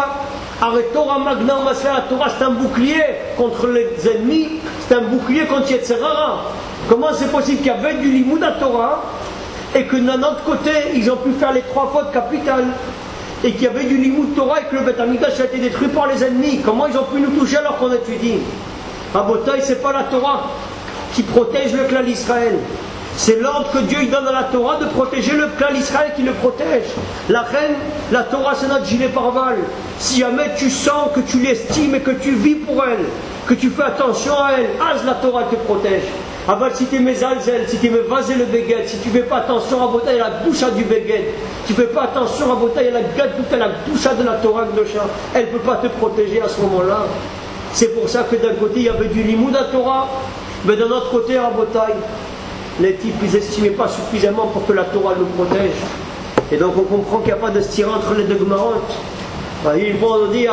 Torah Magna Masla, la Torah c'est un bouclier contre les ennemis, c'est un bouclier contre Yetzerara. Comment c'est possible qu'il y avait du Limoud à Torah et que d'un autre côté, ils ont pu faire les 3 fautes capitales, et qu'il y avait du Limoud Torah et que le Beth Amikdash a été détruit par les ennemis? Comment ils ont pu nous toucher alors qu'on étudie? À Botaï, c'est pas la Torah qui protège le clan d'Israël. C'est l'ordre que Dieu il donne à la Torah de protéger le clan d'Israël qui le protège. La reine, la Torah c'est notre gilet pare-balles. Si jamais tu sens que tu l'estimes et que tu vis pour elle, que tu fais attention à elle, la Torah te protège. Aval, si tu mets Zalzel, si tu mets Vaser le Beged, si tu ne fais pas attention à Botaï, la doucha du Beged, tu ne fais pas attention à Botaï, la gadouta, la doucha de la Torah de chat, elle ne peut pas te protéger à ce moment-là. C'est pour ça que d'un côté il y avait du Limoud à Torah, mais d'un autre côté à Botaï, les types ils n'estimaient pas suffisamment pour que la Torah nous protège. Et donc on comprend qu'il n'y a pas de stira entre les deux Gemarotes. Ils vont dire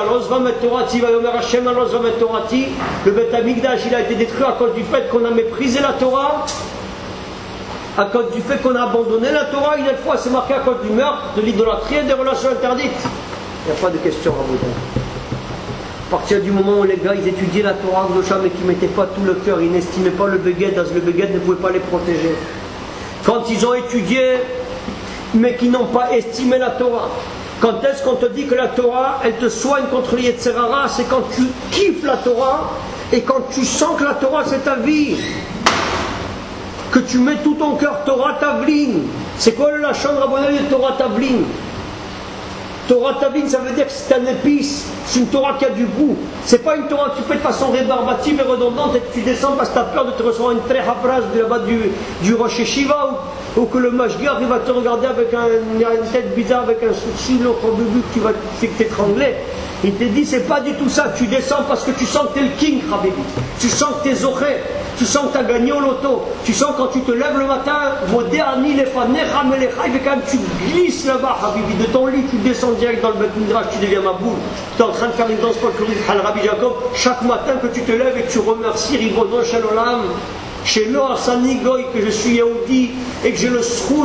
le Beth Amikdash il a été détruit à cause du fait qu'on a méprisé la Torah, à cause du fait qu'on a abandonné la Torah. Une fois c'est marqué à cause du meurtre, de l'idolâtrie et des relations interdites. Il n'y a pas de question à vous donner. À partir du moment où les gars ils étudiaient la Torah mais qui ne mettaient pas tout le cœur, ils n'estimaient pas le Beged, le Beged ne pouvait pas les protéger. Quand ils ont étudié mais qui n'ont pas estimé la Torah, quand est-ce qu'on te dit que la Torah, elle te soigne contre les Yetzerara? C'est quand tu kiffes la Torah et quand tu sens que la Torah c'est ta vie. que tu mets tout ton cœur Torah Tavlin. C'est quoi le lachon rabbonai de Torah Tavlin? Torah Tavlin, ça veut dire que c'est un épice, c'est une Torah qui a du goût. C'est pas une Torah que tu fais de façon rébarbative et redondante et que tu descends parce que tu as peur de te recevoir une trecha phrase de là-bas du Rosh Yeshiva ou que le Mashgiach il va te regarder avec une tête bizarre, avec un sourcil au début que tu vas t'étrangler. Il te dit, c'est pas du tout ça. Tu descends parce que tu sens que tu es le king, Habibi. Tu sens que tu es zoché. Tu sens que tu as gagné au loto. Tu sens quand tu te lèves le matin, Moderni, les fanecha, melecha, et quand tu glisses là-bas, Habibi, de ton lit, tu descends direct dans le Beth Midrash, tu deviens ma boule. Tu es en train de faire une danse folklorique, Rabbi Jacob, chaque matin que tu te lèves et que tu remercies Ribono Shel Olam, chez Noah Sanigoy, que je suis Yehudi et que j'ai le srout,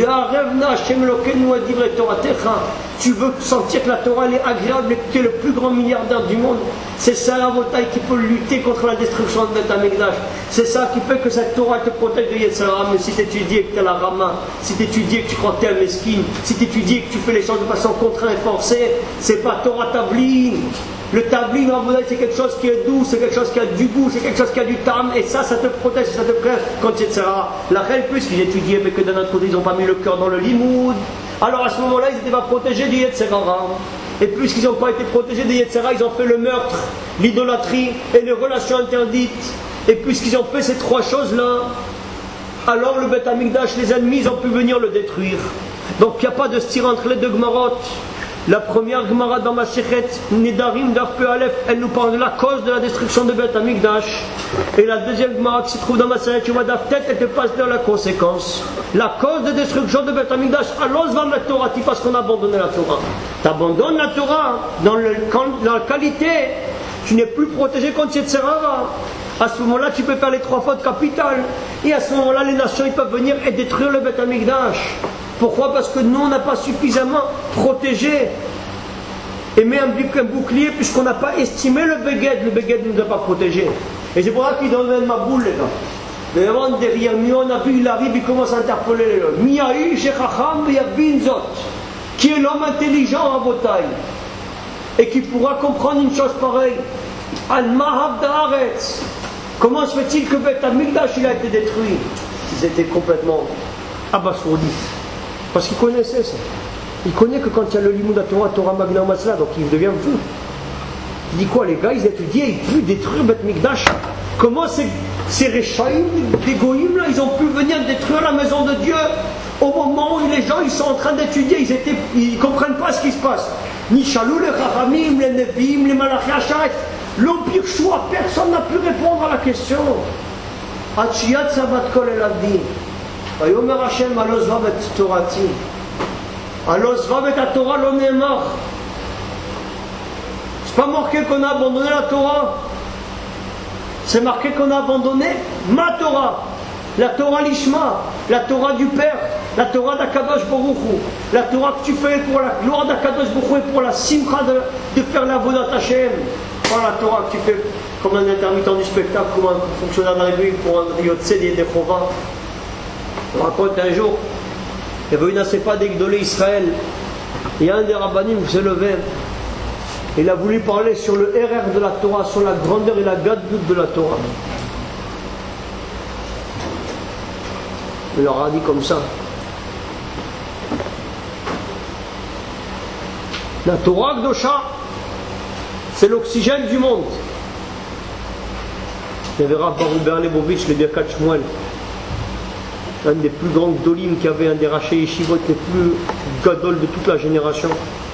tu veux sentir que la Torah elle est agréable et que tu es le plus grand milliardaire du monde. C'est ça la bataille qui peut lutter contre la destruction de Beth Amikdash. C'est ça qui fait que cette Torah te protège de Yetzer Hara. Mais si tu étudies et que tu as la Rama, si tu étudies et que tu crois que tu es un mesquine, si tu étudies et que tu fais les choses de façon contrainte et forcée, c'est pas Torah Tavlin. Le tablin en Bouddha, c'est quelque chose qui est doux, c'est quelque chose qui a du goût, c'est quelque chose qui a du tam, et ça te protège, ça te prête quand etc. La reine, puisqu'ils étudiaient, mais que d'un autre côté, ils n'ont pas mis le cœur dans le limoud, alors à ce moment-là, ils n'étaient pas protégés du Yetzer Hara. Et puisqu'ils n'ont pas été protégés du Yetzer Hara, ils ont fait le meurtre, l'idolâtrie et les relations interdites. Et puisqu'ils ont fait ces trois choses-là, alors le Beth Amikdash, les ennemis, ils ont pu venir le détruire. Donc il n'y a pas de style entre les deux Gemarotes. La première Gemara dans Masechet Nedarim d'Af Pe Aleph, elle nous parle de la cause de la destruction de Beth Amikdash. Et la deuxième Gemara qui se trouve dans Masechet Yoma d'Af Tet, elle te passe vers la conséquence. La cause de destruction de Beth Amikdash, alors va la Torah, parce qu'on a abandonné la Torah. Tu abandonnes la Torah dans la qualité, tu n'es plus protégé contre Yetzer Hara. À ce moment-là, tu peux faire les trois fautes capitales. Et à ce moment-là, les nations ils peuvent venir et détruire le Beth Amikdash. Pourquoi? Parce que nous, on n'a pas suffisamment protégé et mis un bouclier, puisqu'on n'a pas estimé le Beged. Le Beged ne nous a pas protégé. Et c'est pour ça qu'il donne ma boule, les gars. Devant, derrière, on a vu, il arrive, il commence à interpeller les gens. Miaï, Shechacham, Yabinzot, qui est l'homme intelligent à Botaï, et qui pourra comprendre une chose pareille. Al-Mahab Da'aretz. Comment se fait-il que Beth Amikdash il a été détruit? Ils étaient complètement abasourdis. Parce qu'il connaissait ça. Il connaît que quand il y a le limoud à Torah Magna Masla, donc il devient fou. Il dit quoi, les gars, ils étudiaient, ils pu détruire Beth Mikdash. Comment ces Réchaïm, des Goïm, là, ils ont pu venir détruire la maison de Dieu au moment où les gens ils sont en train d'étudier, ils ne comprennent pas ce qui se passe. Ni Shalou, les Chachamim, les Nevi'im, les Malachi Hachat. L'homme choix, personne n'a pu répondre à la question. Atchiyat Sabat Kol El Avdi. Vayomer Hashem alos vavet Torati. Alos vavet Torah lo ne'emar. C'est pas marqué qu'on a abandonné la Torah. C'est marqué qu'on a abandonné ma Torah. La Torah Lishma, la Torah du Père, la Torah d'Akadosh Baruch Hu, la Torah que tu fais pour la gloire d'Akadosh Baruch Hu et pour la simcha de faire la Vodat Hashem. Pas la Torah que tu fais comme un intermittent du spectacle, comme un fonctionnaire de la République pour un Yotzé des Chova. On raconte un jour, il y avait une asefa d'Egdolé Israël, et un des rabbanim s'est levé, il a voulu parler sur le RR de la Torah, sur la grandeur et la gadlut de la Torah. Il leur a dit comme ça. La Torah Kdosha, c'est l'oxygène du monde. Il y avait Rav Baruch Leibovitch, le Birkat Shmuel, un des plus grands gdolim qui avait un des rachés yeshivot les plus gadol de toute la génération.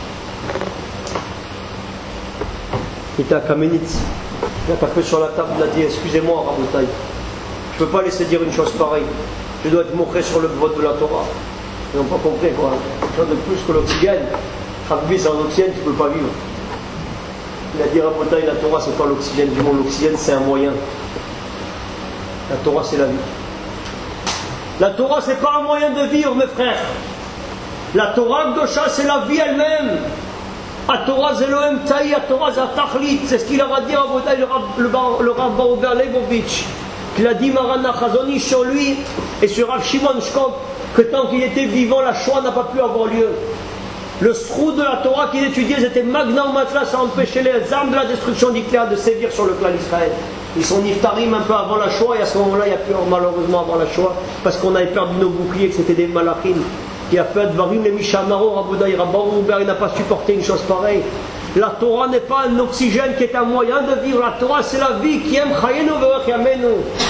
Il était à Kamenitz. Il a tapé sur la table, il a dit excusez-moi Rabotai, je ne peux pas laisser dire une chose pareille. Je dois être montré sur le vote de la Torah. Ils n'ont pas compris quoi. Quelque chose de plus que l'oxygène. Rabbi, sans l'oxygène, tu ne peux pas vivre. Il a dit Rabotai, la Torah c'est pas l'oxygène du monde, l'oxygène c'est un moyen. La Torah c'est la vie. La Torah c'est pas un moyen de vivre mes frères. La Torah Kdosha c'est la vie elle-même. La Torah c'est l'Ohem Taï, la Torah c'est la Tachlit. C'est ce qu'il a dit Rabotai, le Rav Baruch Leibovitch. Il a dit Marana Chazoni sur lui et sur Rav Shimon Shkop que tant qu'il était vivant la Shoah n'a pas pu avoir lieu. Le sroud de la Torah qu'il étudiait c'était Magna Matla, ça empêchait les armes de la destruction d'Hitler de sévir sur le clan d'Israël. Ils sont niftarim un peu avant la Shoah, et à ce moment-là, il n'y a plus malheureusement avant la Shoah, parce qu'on avait perdu nos boucliers, que c'était des malachim. Il a fait Dvarim, les Mishanaro, Raboudai, Rabbarou, il n'a pas supporté une chose pareille. La Torah n'est pas un oxygène qui est un moyen de vivre. La Torah, c'est la vie qui aime Chayenu Ve'ech Yamenu.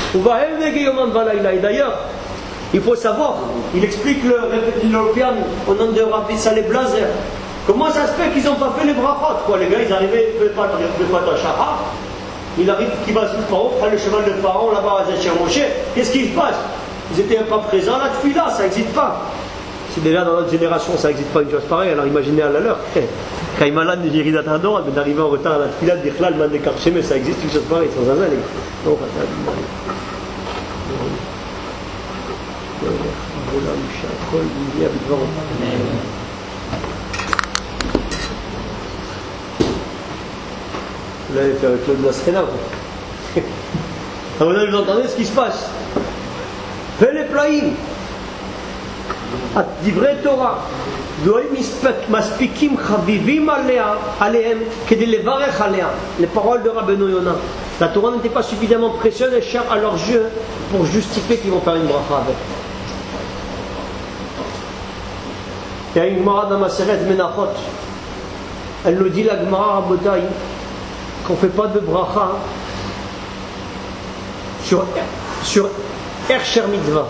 Et d'ailleurs, il faut savoir, il explique l'Européen au nom de Rabbi Saleh Blazer. Comment ça se fait qu'ils n'ont pas fait les brachot, quoi? Les gars, ils arrivaient, ils ne faisaient pas de Shahar. Il arrive qu'il va sur le pharaon, prend le cheval de pharaon là-bas à Zécher Moshe. Qu'est-ce qui se passe? Ils n'étaient pas présents, la tfila, ça n'existe pas. Si déjà dans notre génération ça n'existe pas une chose pareille, alors imaginez à la leur. Quand il est malade, il d'attendre, d'arriver en retard à la tfila, de dire là, le man d'écarcher, mais ça existe une chose pareille, sans un les gars. Vous l'avez fait avec Claude Nasrena. Alors vous entendez ce qui se passe. Fais les plaïm. Divrei Torah. מספיקים חביבים עליהם כדי לברך עליה. Les paroles de Rabbeinu Yonah. La Torah n'était pas suffisamment précieuse et chère à leurs yeux pour justifier qu'ils vont faire une bracha avec. Il y a une Gemara dans Maseret Menachot. Elle nous dit, la Gemara Rabotai, qu'on ne fait pas de bracha sur Ercher Mitzvah.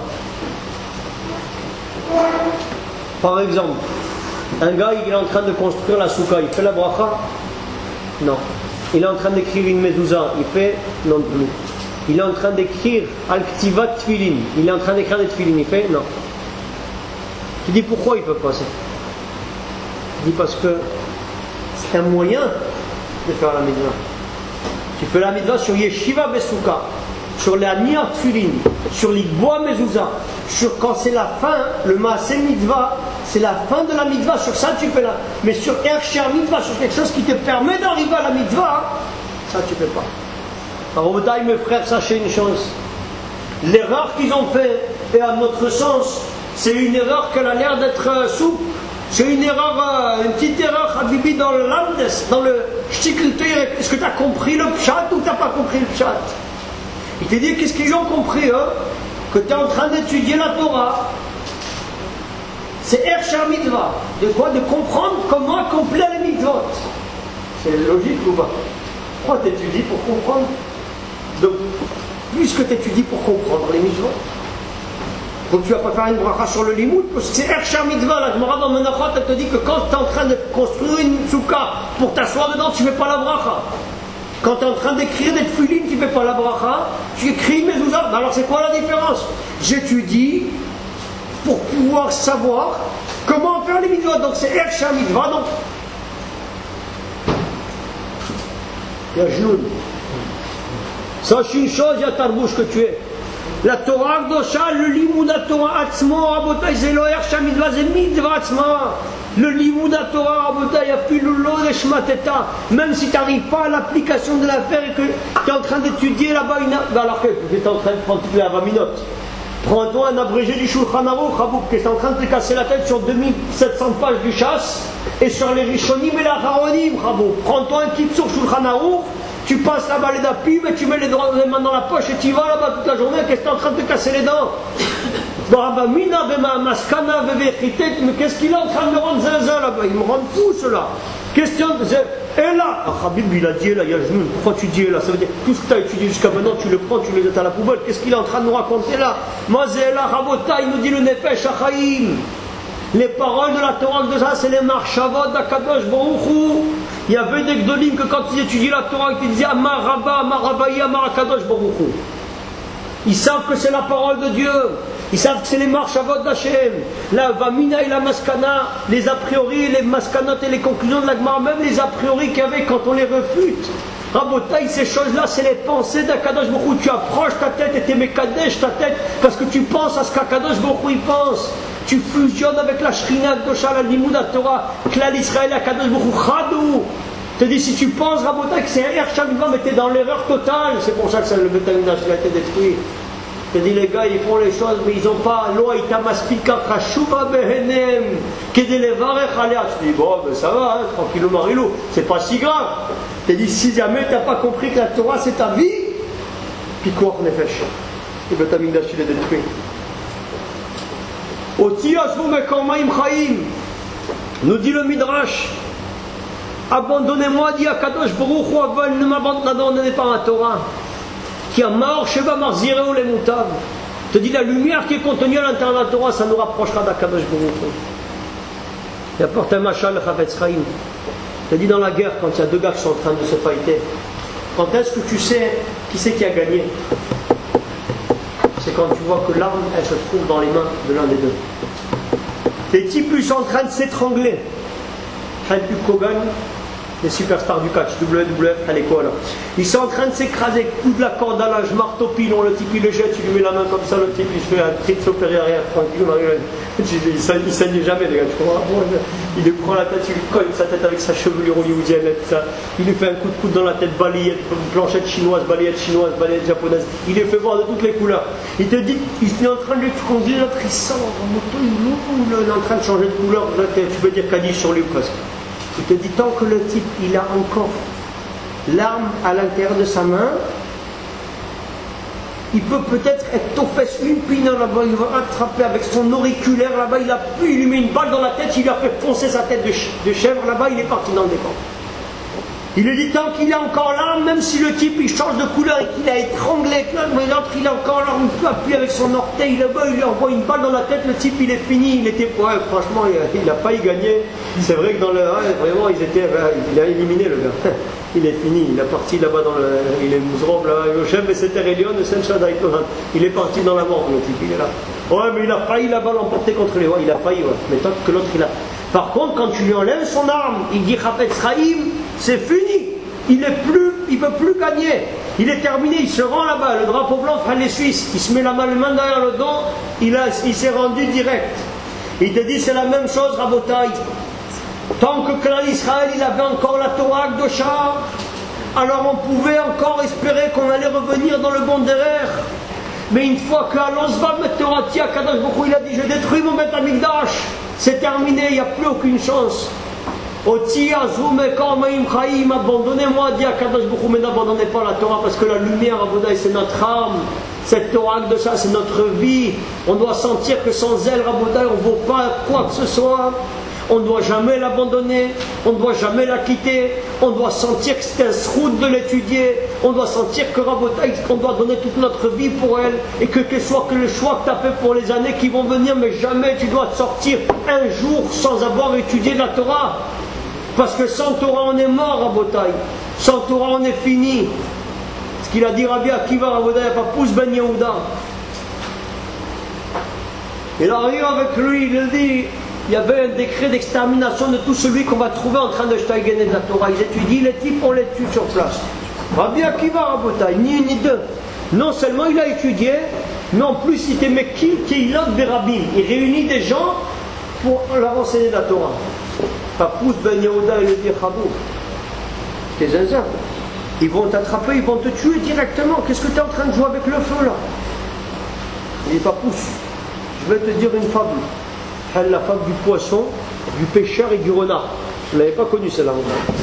Par exemple, un gars il est en train de construire la souka, il fait la bracha? Non. Il est en train d'écrire une mezouza, il fait? Non plus. Il est en train d'écrire Al-Ktivat Tfilin, il est en train d'écrire des Tfilin, il fait? Non. Tu dis pourquoi il ne peut pas ça? Tu dis parce que c'est un moyen de faire la mitzvah. Tu fais la mitzvah sur Yeshiva Besouka, sur la Niyat Tfilin, sur l'Igboa Mezouza, sur quand c'est la fin, le Maaseh Mitzvah, c'est la fin de la mitzvah, sur ça tu fais là. Mais sur Ercher Mitzvah, sur quelque chose qui te permet d'arriver à la mitzvah, ça tu fais pas. Alors, mes frères, sachez une chose. L'erreur qu'ils ont fait, et à notre sens, c'est une erreur qu'elle a l'air d'être souple. C'est une erreur, une petite erreur, Habibi, dans le Landes, dans le Shtiklté. Est-ce que tu as compris le Pshat ou tu n'as pas compris le Pshat? Il te dit, qu'est-ce qu'ils ont compris, hein? Que tu es en train d'étudier la Torah. C'est Ercher Mitzvah. De quoi? De comprendre comment accomplir les mitzvot. C'est logique ou pas? Pourquoi tu étudies pour comprendre? Donc, puisque tu étudies pour comprendre les mitzvot, donc tu vas pas faire une bracha sur le limoud, parce que c'est Ercher Mitzvah. La Gemara dans Menachot, elle te dit que quand tu es en train de construire une souka pour t'asseoir dedans, tu ne fais pas la bracha. Quand tu es en train d'écrire des tefilines, tu ne fais pas la bracha, tu écris une mezouza. Alors c'est quoi la différence? J'étudie pour pouvoir savoir comment faire les mitzvot. Donc c'est Ercher Mitzvah. Donc il y a Jnoun. Sache une chose, il y a Tarbouche que tu es. La Torah Gdosha, le Limoud Torah Atzmo, Rabotai, c'est lo Ercher Mitzvah, c'est Mitzvah Atzma. Le Limoud Torah, Rabotai, Afilulo Reshmateta. Même si tu n'arrives pas à l'application de l'affaire et que tu es en train d'étudier là-bas alors que tu es en train de prendre toutes les avaminotes. Prends-toi un abrégé du Shulchan Aruch, Rabouk, qui est en train de te casser la tête sur 2700 pages du chasse et sur les Rishonim et les Acharonim, Rabouk. Prends-toi un kit sur Shulchan Aruch. Tu passes là-bas les dapim et tu mets les mains dans la poche et tu vas là-bas toute la journée. Qu'est-ce que tu es en train de te casser les dents? Mais qu'est-ce qu'il est en train de me rendre zinzin là-bas? Il me rend fou cela. Question de. Et là, Habib il a dit là, il y a Jnoun. Pourquoi tu dis là? Ça veut dire tout ce que tu as étudié jusqu'à maintenant, tu le prends, tu le jettes à la poubelle. Qu'est-ce qu'il est en train de nous raconter là? Mazéla Rabota, il nous dit le Nefesh Achaïm. Les paroles de la Torah de ça, c'est les marchavot d'Akadosh Baruch Hu. Il y avait des gdolim que quand ils étudiaient la Torah, ils disaient Amar Rabba, Amar Rabbaï, Amar Akadosh Baruch Hu. Ils savent que c'est la parole de Dieu. Ils savent que c'est les marchavot d'Hachem. La Vamina et la Maskana, les a priori, les Maskanot et les conclusions de la Gemara, même les a priori qu'il y avait quand on les refute. Rabotaï, ces choses-là, c'est les pensées d'Akadosh Baruch Hu. Tu approches ta tête et tu mekadesh ta tête parce que tu penses à ce qu'Akadosh Baruch Hu il pense. Tu fusionnes avec la Shrina Gdosha, la Limoud Torah, Klal Israël, Akadosh Baruch Hu, Chadou. Je te dis, si tu penses, Rabotaï, que c'est Ercher Mitzvah, mais tu es dans l'erreur totale. C'est pour ça que le Beth Amikdash a été détruit. Je te dis, les gars, ils font les choses, mais ils n'ont pas Lo Ita Maspika Chashuva Behenem, Kedé Levarech Alea. Tu te dis, bon, ben ça va, hein, tranquillou Marilou, c'est pas si grave. Je te dis, si jamais tu n'as pas compris que la Torah c'est ta vie, Pikuach Nefesh. Et le Tamigdash, il est détruit. Oti azvu mekormaim chaim. Nous dit le Midrash, abandonnez-moi, dit Akadosh Baruch Hu, aval, ne m'abandonnez pas la Torah. Qui a mort, Sheva Marzireo les moutav. Te dit la lumière qui est contenue à l'intérieur de la Torah, ça nous rapprochera d'Akadosh Baruch Hu. Il apporte un machal, le Chavetz Chaim. Te dit dans la guerre, quand il y a deux gars qui sont en train de se fighter, quand est-ce que tu sais qui c'est qui a gagné? C'est quand tu vois que l'arme, elle se trouve dans les mains de l'un des deux. Les types, ils sont en train de s'étrangler. Hulk Hogan, les superstars du catch, WWF, elle est quoi là? Ils sont en train de s'écraser, coup de la corde à linge, marteau pilon, le type il le jette, il lui met la main comme ça, le type il se fait un trips opéré arrière, tranquille, il saigne jamais les gars, tu comprends? Il lui prend la tête, il lui colle sa tête avec sa chevelure hollywoodienne, ça. Il lui fait un coup de coude dans la tête, balayette, planchette chinoise, balayette japonaise, il les fait voir de toutes les couleurs. Il te dit, il est en train de lui conduire, l'autre il sort en moto, il est en train de changer de couleur, tu peux dire Kaddish sur lui presque. Il te dit tant que le type il a encore l'arme à l'intérieur de sa main, il peut peut-être être toffesse une pine là-bas, il va attraper avec son auriculaire là-bas, il lui met une balle dans la tête, il lui a fait foncer sa tête de chèvre là-bas, il est parti dans le décor. Il lui dit tant qu'il a encore l'arme, même si le type il change de couleur et qu'il a étranglé, mais l'autre il a encore l'arme, il peut appuyer avec son orteil là-bas, il lui envoie une balle dans la tête, le type il est fini, il était, ouais, franchement il n'a pas y gagné. C'est vrai que dans le, ouais, vraiment il a éliminé le gars. Il est fini, il est parti là-bas dans le, il est Mouzrob là, Yoshem et c'était Elion et Senchadaï Kohan. Il est parti dans la mort le type, il est là. Ouais mais il a failli la balle emporter contre les, ouais il a failli, ouais. Mais tant que l'autre il a. Par contre quand tu lui enlèves son arme, il dit Chavetz Chaim, c'est fini. Il ne peut plus gagner. Il est terminé, il se rend là-bas, le drapeau blanc freine les Suisses, il se met la main derrière le dos, il s'est rendu direct. Il te dit c'est la même chose, Rabotai. Tant que clan Israël il avait encore la Torah Akdosha, alors on pouvait encore espérer qu'on allait revenir dans le bon derrière. Mais une fois qu'Alonso va mettre Torah Tia, Kadosh Baruch Hu il a dit je détruis mon Beth Amikdash, c'est terminé, il n'y a plus aucune chance. Oti azum ekormaim chaim, abandonnez-moi, dit Akadosh Baruch Hu, mais n'abandonnez pas la Torah parce que la lumière, Rabotai, c'est notre âme. Cette Torah de ça, c'est notre vie. On doit sentir que sans elle, Rabotai, on ne vaut pas quoi que ce soit. On ne doit jamais l'abandonner, on ne doit jamais la quitter, on doit sentir que c'est un sroud de l'étudier, on doit sentir que Rabotai, qu'on doit donner toute notre vie pour elle, et que soit que le choix que tu as fait pour les années qui vont venir, mais jamais tu dois te sortir un jour sans avoir étudié la Torah. Parce que sans Torah on est mort, Rabotai. Sans Torah on est fini. Ce qu'il a dit Rabbi Akiva, Rabotai, Papous Ben Yehuda. Il arrive avec lui, il dit, il y avait un décret d'extermination de tout celui qu'on va trouver en train de Shtaigener de la Torah. Ils étudient les types, on les tue sur place. Rabbi Akiva, Rabotai, ni une ni deux. Non seulement il a étudié, mais en plus il était Mekil, Keilot Berabim. Il réunit des gens pour leur enseigner la Torah. Papous Ben Yehuda et le dit Chabou, t'es zinzin, ils vont t'attraper, ils vont te tuer directement. Qu'est-ce que tu es en train de jouer avec le feu là? Il dit Papous, je vais te dire une fable. La fable du poisson, du pêcheur et du renard. Vous ne l'avez pas connue celle-là.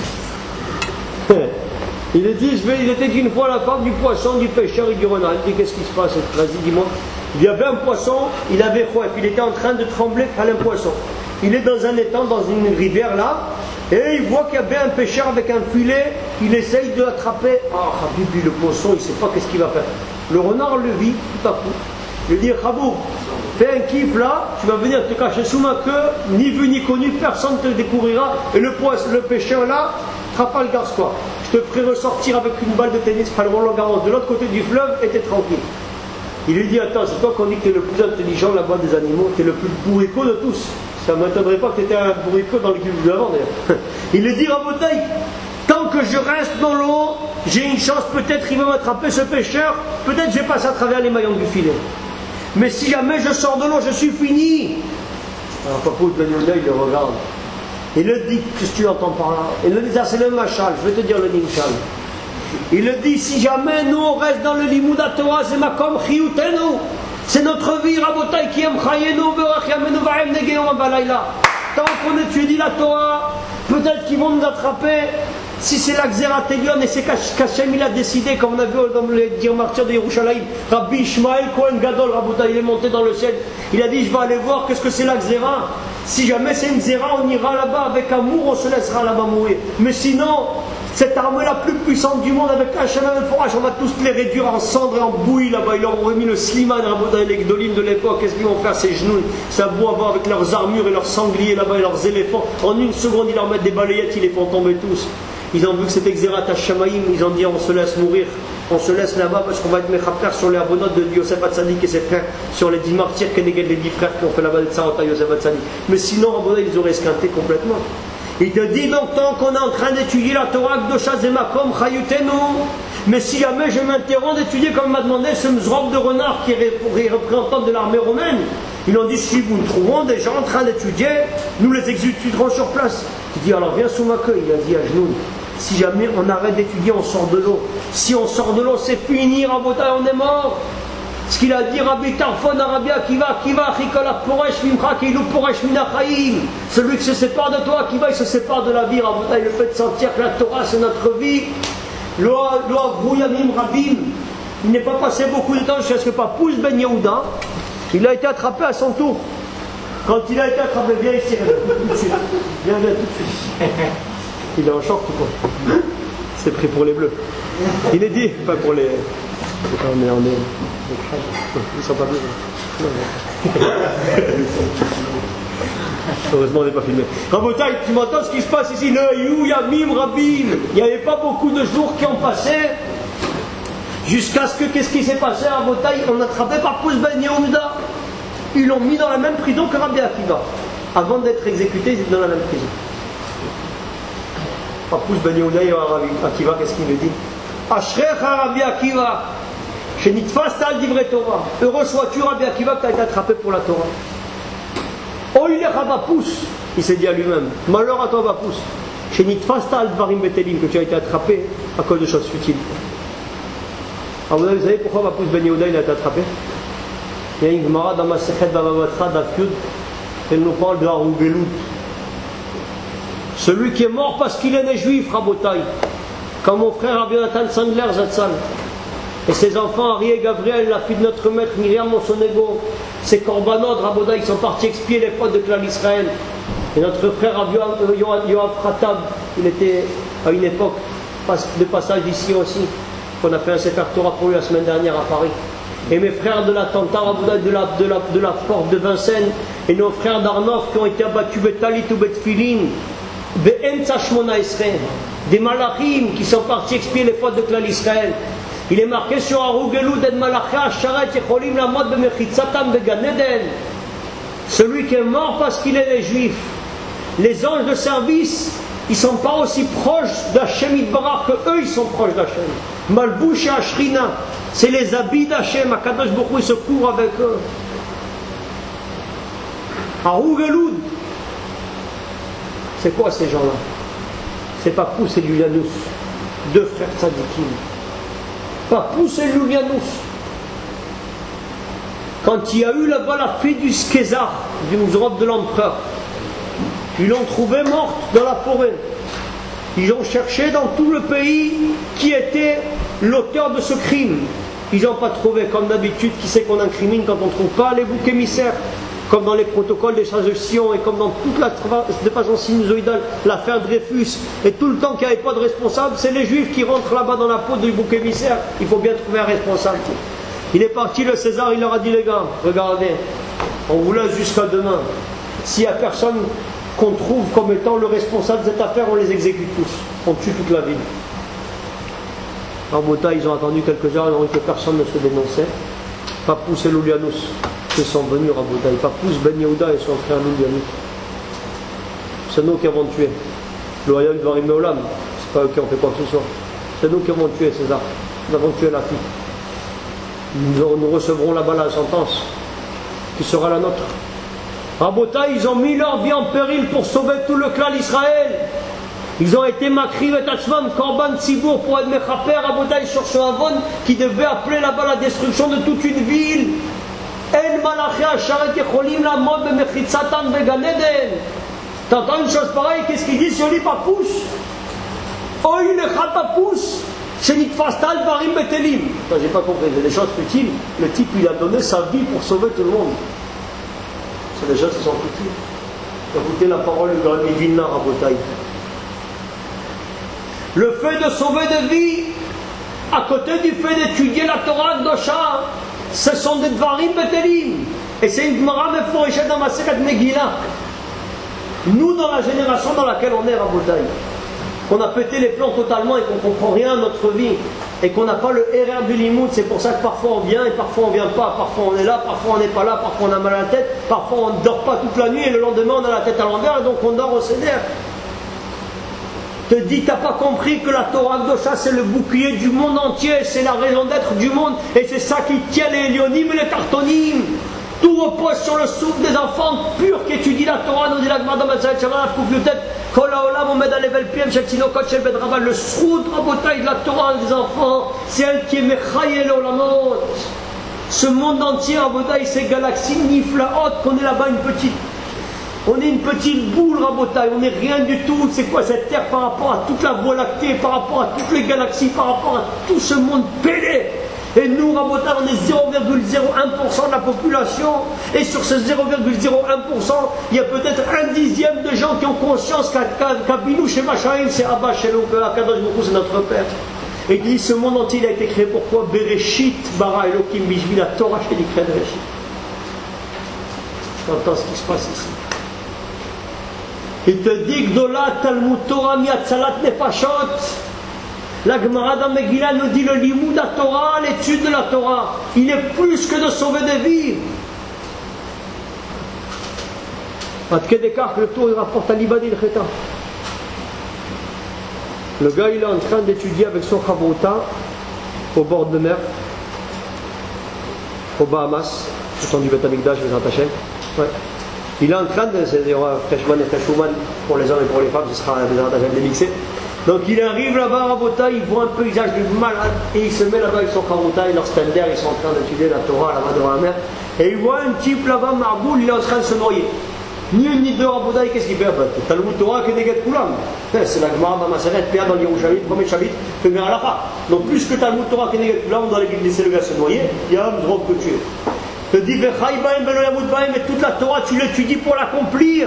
Il a dit, il était une fois la fable du poisson, du pêcheur et du renard. Il dit qu'est-ce qui se passe? Vas-y, dis-moi. Il y avait un poisson, il avait froid, il était en train de trembler par un poisson. Il est dans un étang, dans une rivière là, et il voit qu'il y avait un pêcheur avec un filet, il essaye de l'attraper. Ah, Habibi, le poisson, il ne sait pas qu'est-ce qu'il va faire. Le renard le vit tout à coup. Il dit, Khabou, fais un kiff là, tu vas venir te cacher sous ma queue, ni vu ni connu, personne ne te découvrira, et le pêcheur là, Trafalgar Square. Je te ferai ressortir avec une balle de tennis, pas le Roland-Garros, de l'autre côté du fleuve, et t'es tranquille. Il lui dit, attends, c'est toi qu'on dit que t'es le plus intelligent là-bas des animaux, t'es le plus bourricot de tous. Ça ne m'étonnerait pas que tu étais un bourricot dans le culte de l'avant d'ailleurs. Il lui dit, Rabotai, tant que je reste dans l'eau, j'ai une chance, peut-être il va m'attraper ce pêcheur, peut-être je vais passer à travers les maillons du filet. Mais si jamais je sors de l'eau, je suis fini. Alors Papou Ben Yehuda, il le regarde. Il le dit, qu'est-ce que tu entends par là? Il le dit, ça c'est le machal, je vais te dire le nimshal. Il le dit, si jamais nous on reste dans le limoud à Torah, c'est makom chiyutenu. C'est notre vie, Rabotai, qui aime chayenu, verachamenu, va'em negeom balayla. Tant qu'on étudie la Torah, peut-être qu'ils vont nous attraper, Si c'est la Xérat Elyon et c'est qu'Hachem il a décidé, comme on a vu dans les dires martyrs de Yerushalayim, Rabbi Ishmael Cohen Gadol Rabotai, il est monté dans le ciel, il a dit je vais aller voir qu'est-ce que c'est la Xérat. Si jamais c'est une Xérat, on ira là-bas avec amour, on se laissera là-bas mourir. Mais sinon, cette armée la plus puissante du monde avec Hachem Forage, on va tous les réduire en cendres et en bouillie là-bas. Ils leur ont remis le Sliman Rabotai, les Gdolim de l'époque. Qu'est-ce qu'ils vont faire ces genoux? Ça beau avoir avec leurs armures et leurs sangliers là-bas et leurs éléphants. En une seconde, ils leur mettent des balayettes, ils les font tomber tous. Ils ont vu que c'était Xérat Hashamaïm, ils ont dit on se laisse mourir, on se laisse là-bas parce qu'on va être mechaper sur les abonotes de Yosef Hatzadik et ses frères, sur les 10 martyrs Keneged, les 10 frères qui ont fait là-bas de Tzarot à Yosef Hatzadik. Mais sinon, Rabotai, ils auraient esquinté complètement. Il te dit donc, tant qu'on est en train d'étudier la Torah Kdosha Zemakom Chayutenu, mais si jamais je m'interromps d'étudier, comme m'a demandé ce Mzrov de renard qui est représentant de l'armée romaine, ils ont dit si nous trouvons des gens en train d'étudier, nous les exécuterons sur place. Il dit alors viens sous ma queue, il a dit à genoux. Si jamais on arrête d'étudier, on sort de l'eau. Si on sort de l'eau, c'est fini, Rabotai, on est mort. Ce qu'il a dit, Rabbi Tarfon, Rabbi Akiva, Chikola Poresh Mimcha, Keilu Poresh Minachaim. Celui qui se sépare de toi, Akiva, il se sépare de la vie, Rabotai. Le fait de sentir que la Torah, c'est notre vie. Loa Vrouyamim Rabim. Il n'est pas passé beaucoup de temps jusqu'à ce que Papouz Ben Yehuda, il a été attrapé à son tour. Quand il a été attrapé, viens ici, tout de suite. Viens tout de suite. Il est en short ou quoi? C'est pris pour les bleus. Il est dit, pas pour les. On est. Ils sont pas bleus. Heureusement, on n'est pas filmé. Rabotai, tu m'entends ce qui se passe ici? Le Yamim Rabim. Il n'y avait pas beaucoup de jours qui ont passé. Jusqu'à ce que, qu'est-ce qui s'est passé à Rabotai? On a attrapé par Papouz Ben Yehuda. Ils l'ont mis dans la même prison que Rabbi Akiva. Avant d'être exécutés, ils étaient dans la même prison. Papouz Ben Yehuda et Rabbi Akiva, qu'est-ce qu'il lui dit? Ashrecha Rabbi Akiva, shenitfas al divrei Torah. Heureux sois-tu, Rabbi Akiva, que tu as été attrapé pour la Torah. Oilecha Papouz, il s'est dit à lui-même. Malheur à toi, Papouz. Shenitfas al dvarim betelim, que tu as été attrapé à cause de choses futiles. Alors vous savez pourquoi Papouz Ben Yehuda il a été attrapé? Il y a une Gemara dans Masechet Bava Batra Daf Yud, elle nous parle de Harougelout. Celui qui est mort parce qu'il est né juif, Rabotai, comme mon frère Rabbi Nathan Sandler Zatzal, et ses enfants Ari et Gabriel, la fille de notre maître Myriam Monsonego, ses korbanot, Rabotai, ils sont partis expier les fautes de Klal Israël. Et notre frère Rabbi Yoav Khatab, il était à une époque de passage ici aussi, qu'on a fait un Sefer Torah pour lui la semaine dernière à Paris. Et mes frères de l'attentat de la porte de Vincennes, et nos frères d'Arnov qui ont été abattus Betalit ou Betfilin, Be'entza Shmona Esrei, des malachim qui sont partis expier les fautes de Klal Israël. Il est marqué sur Harougelout et Malachi Asharet Yecholim Lamod B'Mechitzatam Began Eden. Celui qui est mort parce qu'il est les juifs. Les anges de service, ils ne sont pas aussi proches d'Hachem Yitbarach que eux, ils sont proches d'Hachem. Malbouch et Ashrina, c'est les habits d'Hachem. Akadosh Baruch Hu, il se court avec eux. Harougelout, c'est quoi ces gens-là? C'est Papouz et Lulianus, deux frères tzadikim. Papouz et Lulianus. Quand il y a eu là-bas la fille du Skézar, du Mzrov de l'empereur, ils l'ont trouvée morte dans la forêt. Ils ont cherché dans tout le pays qui était l'auteur de ce crime. Ils n'ont pas trouvé, comme d'habitude, qui c'est qu'on incrimine quand on ne trouve pas les boucs émissaires, comme dans les protocoles des sages de Sion et comme dans toute la de façon sinusoïdale, l'affaire Dreyfus, et tout le temps qu'il n'y avait pas de responsable, c'est les juifs qui rentrent là-bas dans la peau du bouc émissaire. Il faut bien trouver un responsable. Il est parti, le César, il leur a dit les gars, regardez, on vous laisse jusqu'à demain. S'il n'y a personne qu'on trouve comme étant le responsable de cette affaire, on les exécute tous. On tue toute la ville. En Bota, ils ont attendu quelques heures, ils ont vu que personne ne se dénonçait. Papouz et Lulianus, ils sont venus à Bota. Papouz, Ben Yehuda et son frère Lulianus. C'est nous qui avons tué. Le Hayal Dvarim Meolam, c'est pas eux qui ont fait quoi que ce soit. C'est nous qui avons tué César. Nous avons tué la fille. Nous recevrons là-bas la sentence qui sera la nôtre. Rabotai, ils ont mis leur vie en péril pour sauver tout le clan d'Israël. Ils ont été makriv et atzman korban tzibour pour être mechaper Rabotai sur ce avon qui devait appeler là-bas la destruction de toute une ville. En malachi asharet yecholim lamod b'mechitzatan began Eden. T'entends une chose pareille? Qu'est-ce qu'il dit sur lui, Papouz? Oy Chatapus, Shenitfastal Varim Betelim. J'ai pas compris, c'est des choses futiles. Le type, il a donné sa vie pour sauver tout le monde. C'est des choses qui sont futiles. Écoutez la parole du grand Vilna Rabotai. Le fait de sauver des vies, à côté du fait d'étudier la Torah Kdosha, ce sont des Dvarim Betelim. Et c'est une Gemara Meforeshet dans Masechet Megillah. Nous, dans la génération dans laquelle on est, Rabotai, qu'on a pété les plombs totalement et qu'on ne comprend rien à notre vie, et qu'on n'a pas le RR du limoud, c'est pour ça que parfois on vient et parfois on ne vient pas, parfois on est là, parfois on n'est pas là, parfois on a mal à la tête, parfois on ne dort pas toute la nuit et le lendemain on a la tête à l'envers et donc on dort au Seder. Te dis, t'as pas compris que la Torah Kdosha c'est le bouclier du monde entier, c'est la raison d'être du monde, et c'est ça qui tient les Elionim et les Tartonim. Tout repose sur le souffle des enfants purs qui étudient la Torah, nous dit la Gemara dans Matzah Shabbat, Kol haolam omed al level piem shel tinokot shel bet rabban. Le srout rabotai de la Torah des enfants, c'est elle qui est mechayel olamot. Ce monde entier, rabotai, ces galaxies niflaot, qu'on est là-bas on est une petite boule, rabotai, on n'est rien du tout. C'est quoi cette terre par rapport à toute la voie lactée, par rapport à toutes les galaxies, par rapport à tout ce monde pélé? Et nous, Rabotai, on est 0,01% de la population. Et sur ce 0,01%, il y a peut-être 1/10 de gens qui ont conscience qu'Abinou chez Machaïm, c'est Abba Shelou, que Akadosh Baruch Hu, c'est notre Père. Et il dit, ce monde entier, il a été créé pourquoi? Bereshit, bara Elohim, Bishvil, la Torah, je t'ai dit, créé Bereshit. Tu entends ce qui se passe ici. Il te dit, Gdola, Talmud Torah, Miatzalat, Nefashot. La Gemara dans Megillah nous dit le limoud à Torah, l'étude de la Torah, il est plus que de sauver des vies. À Tkedekar, le tour il rapporte à l'Ibadi le Kheta. Le gars il est en train d'étudier avec son Chavruta au bord de mer, aux Bahamas, au temps du Beth Amikdash, les Antachem. Ouais. Il est en train de, c'est-à-dire Freshman et Freshwoman pour les hommes et pour les femmes, ce sera des Antachem démixés. Donc il arrive là-bas à Rabotai, il voit un paysage de malade et il se met là-bas avec son Chavruta et leur stander, ils sont en train d'étudier la Torah là-bas devant la mer. Et il voit un type là-bas, Marboul, il est en train de se noyer. Ni une ni deux, Rabotai, qu'est-ce qu'il fait? Talmud Torah Keneget Kulam. C'est la Gemara dans Maseret, Péa dans l'Yerushalayim, premier chapitre, premier à la fin. Donc plus que Talmud Torah Keneget Kulam, on doit laisser le gars se noyer, il y a un drôle que tu es. Te dit Vechaï Baim, Belo Yamud Baim, et toute la Torah tu l'étudies pour l'accomplir.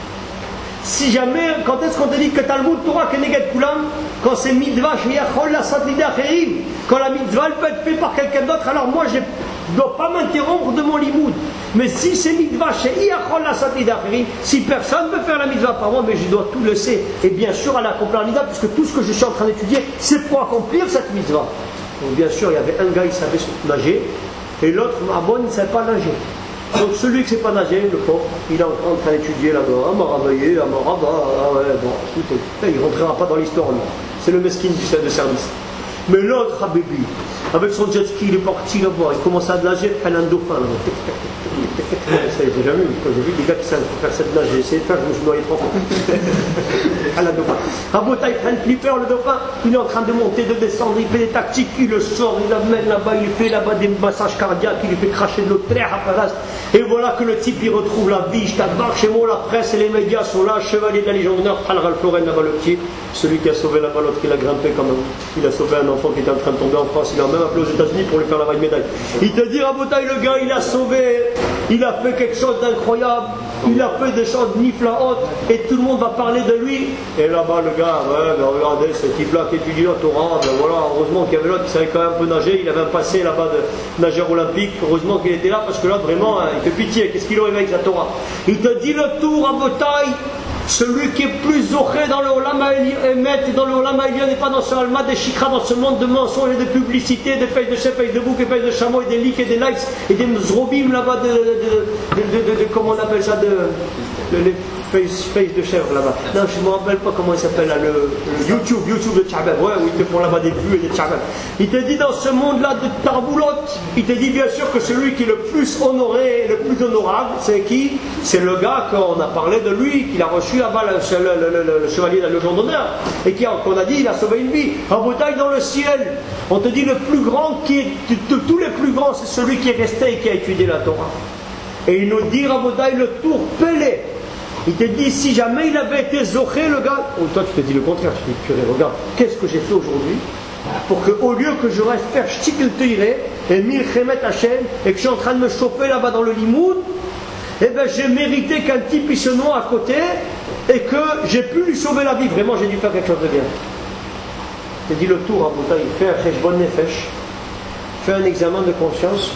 Si jamais, quand est-ce qu'on te dit que Talmud Torah Keneget Kulam, quand c'est mitzvah sheyachol lasat lidei acherim, quand la mitzvah elle peut être faite par quelqu'un d'autre, alors moi je ne dois pas m'interrompre de mon limoud. Mais si c'est mitzvah sheyachol lasat lidei acherim, si personne ne peut faire la mitzvah par moi, mais je dois tout laisser, et bien sûr à l'accomplir la mitzvah, puisque tout ce que je suis en train d'étudier, c'est pour accomplir cette mitzvah. Donc bien sûr, il y avait un gars, il savait nager, et l'autre, Mabon, il ne savait pas nager. Donc celui qui ne sait pas nager, le pauvre, il est en train d'étudier là-bas, Amaravaye, Amarava, ah ouais, bon, écoutez, il ne rentrera pas dans l'histoire, lui. C'est le mesquine du chef de service. Mais l'autre, Habibi, avec son jet ski, il est parti là-bas, il commence à nager, il a un dauphin là-bas. Ça, j'ai jamais vu, quand j'ai vu des gars qui savent faire cette nage, j'ai essayé de faire, je me suis noyé 3 fois. À la dauphin. Rabota, il prend le flipper, le dauphin, il est en train de monter, de descendre, il fait des tactiques, il le sort, il l'amène là-bas, il fait là-bas des massages cardiaques, il lui fait cracher de l'eau très rapide. Et voilà que le type il retrouve la vie, je t'adore chez moi, la presse et les médias sont là, chevalier de la Légion d'honneur, Al Floren là-bas le petit, celui qui a sauvé là-bas l'autre, il a grimpé quand même. Il a sauvé un enfant qui était en train de tomber en France, il a même appelé aux États-Unis pour lui faire la médaille. Il te dit, Rabotai, le gars, il a sauvé, il a fait quelque chose d'incroyable, il a fait des choses niflaot, et tout le monde va parler de lui. Et là-bas, le gars, ouais, ben regardez, ce type-là qui étudie la Torah, ben voilà, heureusement qu'il y avait l'autre qui savait quand même un peu nager, il avait un passé là-bas de nageur olympique, heureusement qu'il était là, parce que là, vraiment, il fait pitié, qu'est-ce qu'il aurait avec sa Torah? Il te dit le tour à Botaï, celui qui est plus zoché dans le Olama Emet et dans le Olama Elion n'est pas dans ce Alma des Chikra, dans ce monde de mensonges et de publicité, des feuilles de chef, feuilles de bouc, et feuilles de chameau, et des leaks et des likes, et des zrobim là-bas comment on appelle ça, les face de chèvre là-bas. Non, je ne me rappelle pas comment il s'appelle là, le YouTube de Tchabab, ouais, où ils te font là-bas des vues et des Tchabab. Il te dit dans ce monde-là de Tarboulot, il te dit bien sûr que celui qui est le plus honoré, le plus honorable, c'est qui? C'est le gars qu'on a parlé de lui, qu'il a reçu là-bas, le chevalier de la Légion d'honneur, et qu'on a dit il a sauvé une vie. En bouteille dans le ciel, on te dit le plus grand qui est de tous les plus grands, c'est celui qui est resté et qui a étudié la Torah. Et il nous dit Rabotai le tour pelé. Il te dit, si jamais il avait été zoché, le gars, oh, toi tu te dis le contraire, tu te dis, purée, regarde, qu'est-ce que j'ai fait aujourd'hui pour qu'au lieu que je reste faire shtikl teiré et milchemet Hachem et que je suis en train de me chauffer là-bas dans le limoud, eh bien j'ai mérité qu'un type il se noie à côté et que j'ai pu lui sauver la vie. Vraiment, j'ai dû faire quelque chose de bien. Je te dis le tour à Bouta, il fait un cheshbon nefesh, fais un examen de conscience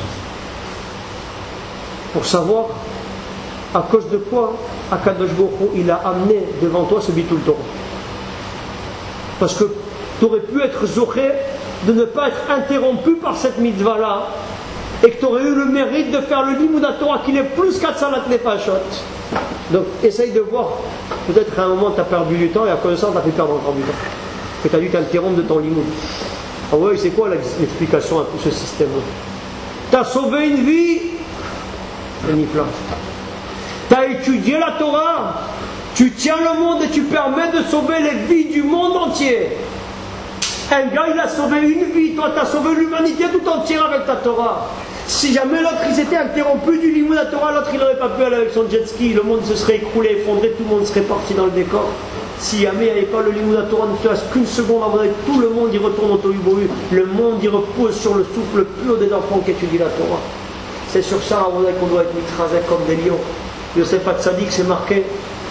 pour savoir à cause de quoi Akadosh Baruch Hu, il a amené devant toi ce bitul Torah. Parce que tu aurais pu être zoché de ne pas être interrompu par cette mitzvah-là et que tu aurais eu le mérite de faire le limud Torah qui est plus qu'à Salat Nefashot. Donc essaye de voir, peut-être à un moment tu as perdu du temps et à cause de ça tu as fait perdre encore du temps. Que tu as dû t'interrompre de ton limud. Ah ouais, c'est quoi l'explication à tout ce système-là? Tu as sauvé une vie, c'est nifla. Tu as étudié la Torah, tu tiens le monde et tu permets de sauver les vies du monde entier. Un gars il a sauvé une vie, toi tu as sauvé l'humanité tout entière avec ta Torah. Si jamais l'autre il s'était interrompu du limud à Torah, l'autre il n'aurait pas pu aller avec son jet ski, le monde se serait écroulé, effondré, tout le monde serait parti dans le décor. Si jamais il n'y avait pas le limud à Torah, ne serait-ce qu'une seconde avant, tout le monde y retourne au tohu-bohu, le monde y repose sur le souffle pur des enfants qui étudient la Torah. C'est sur ça qu'on doit être mitrasé comme des lions. Yosef Hatzadik, c'est marqué.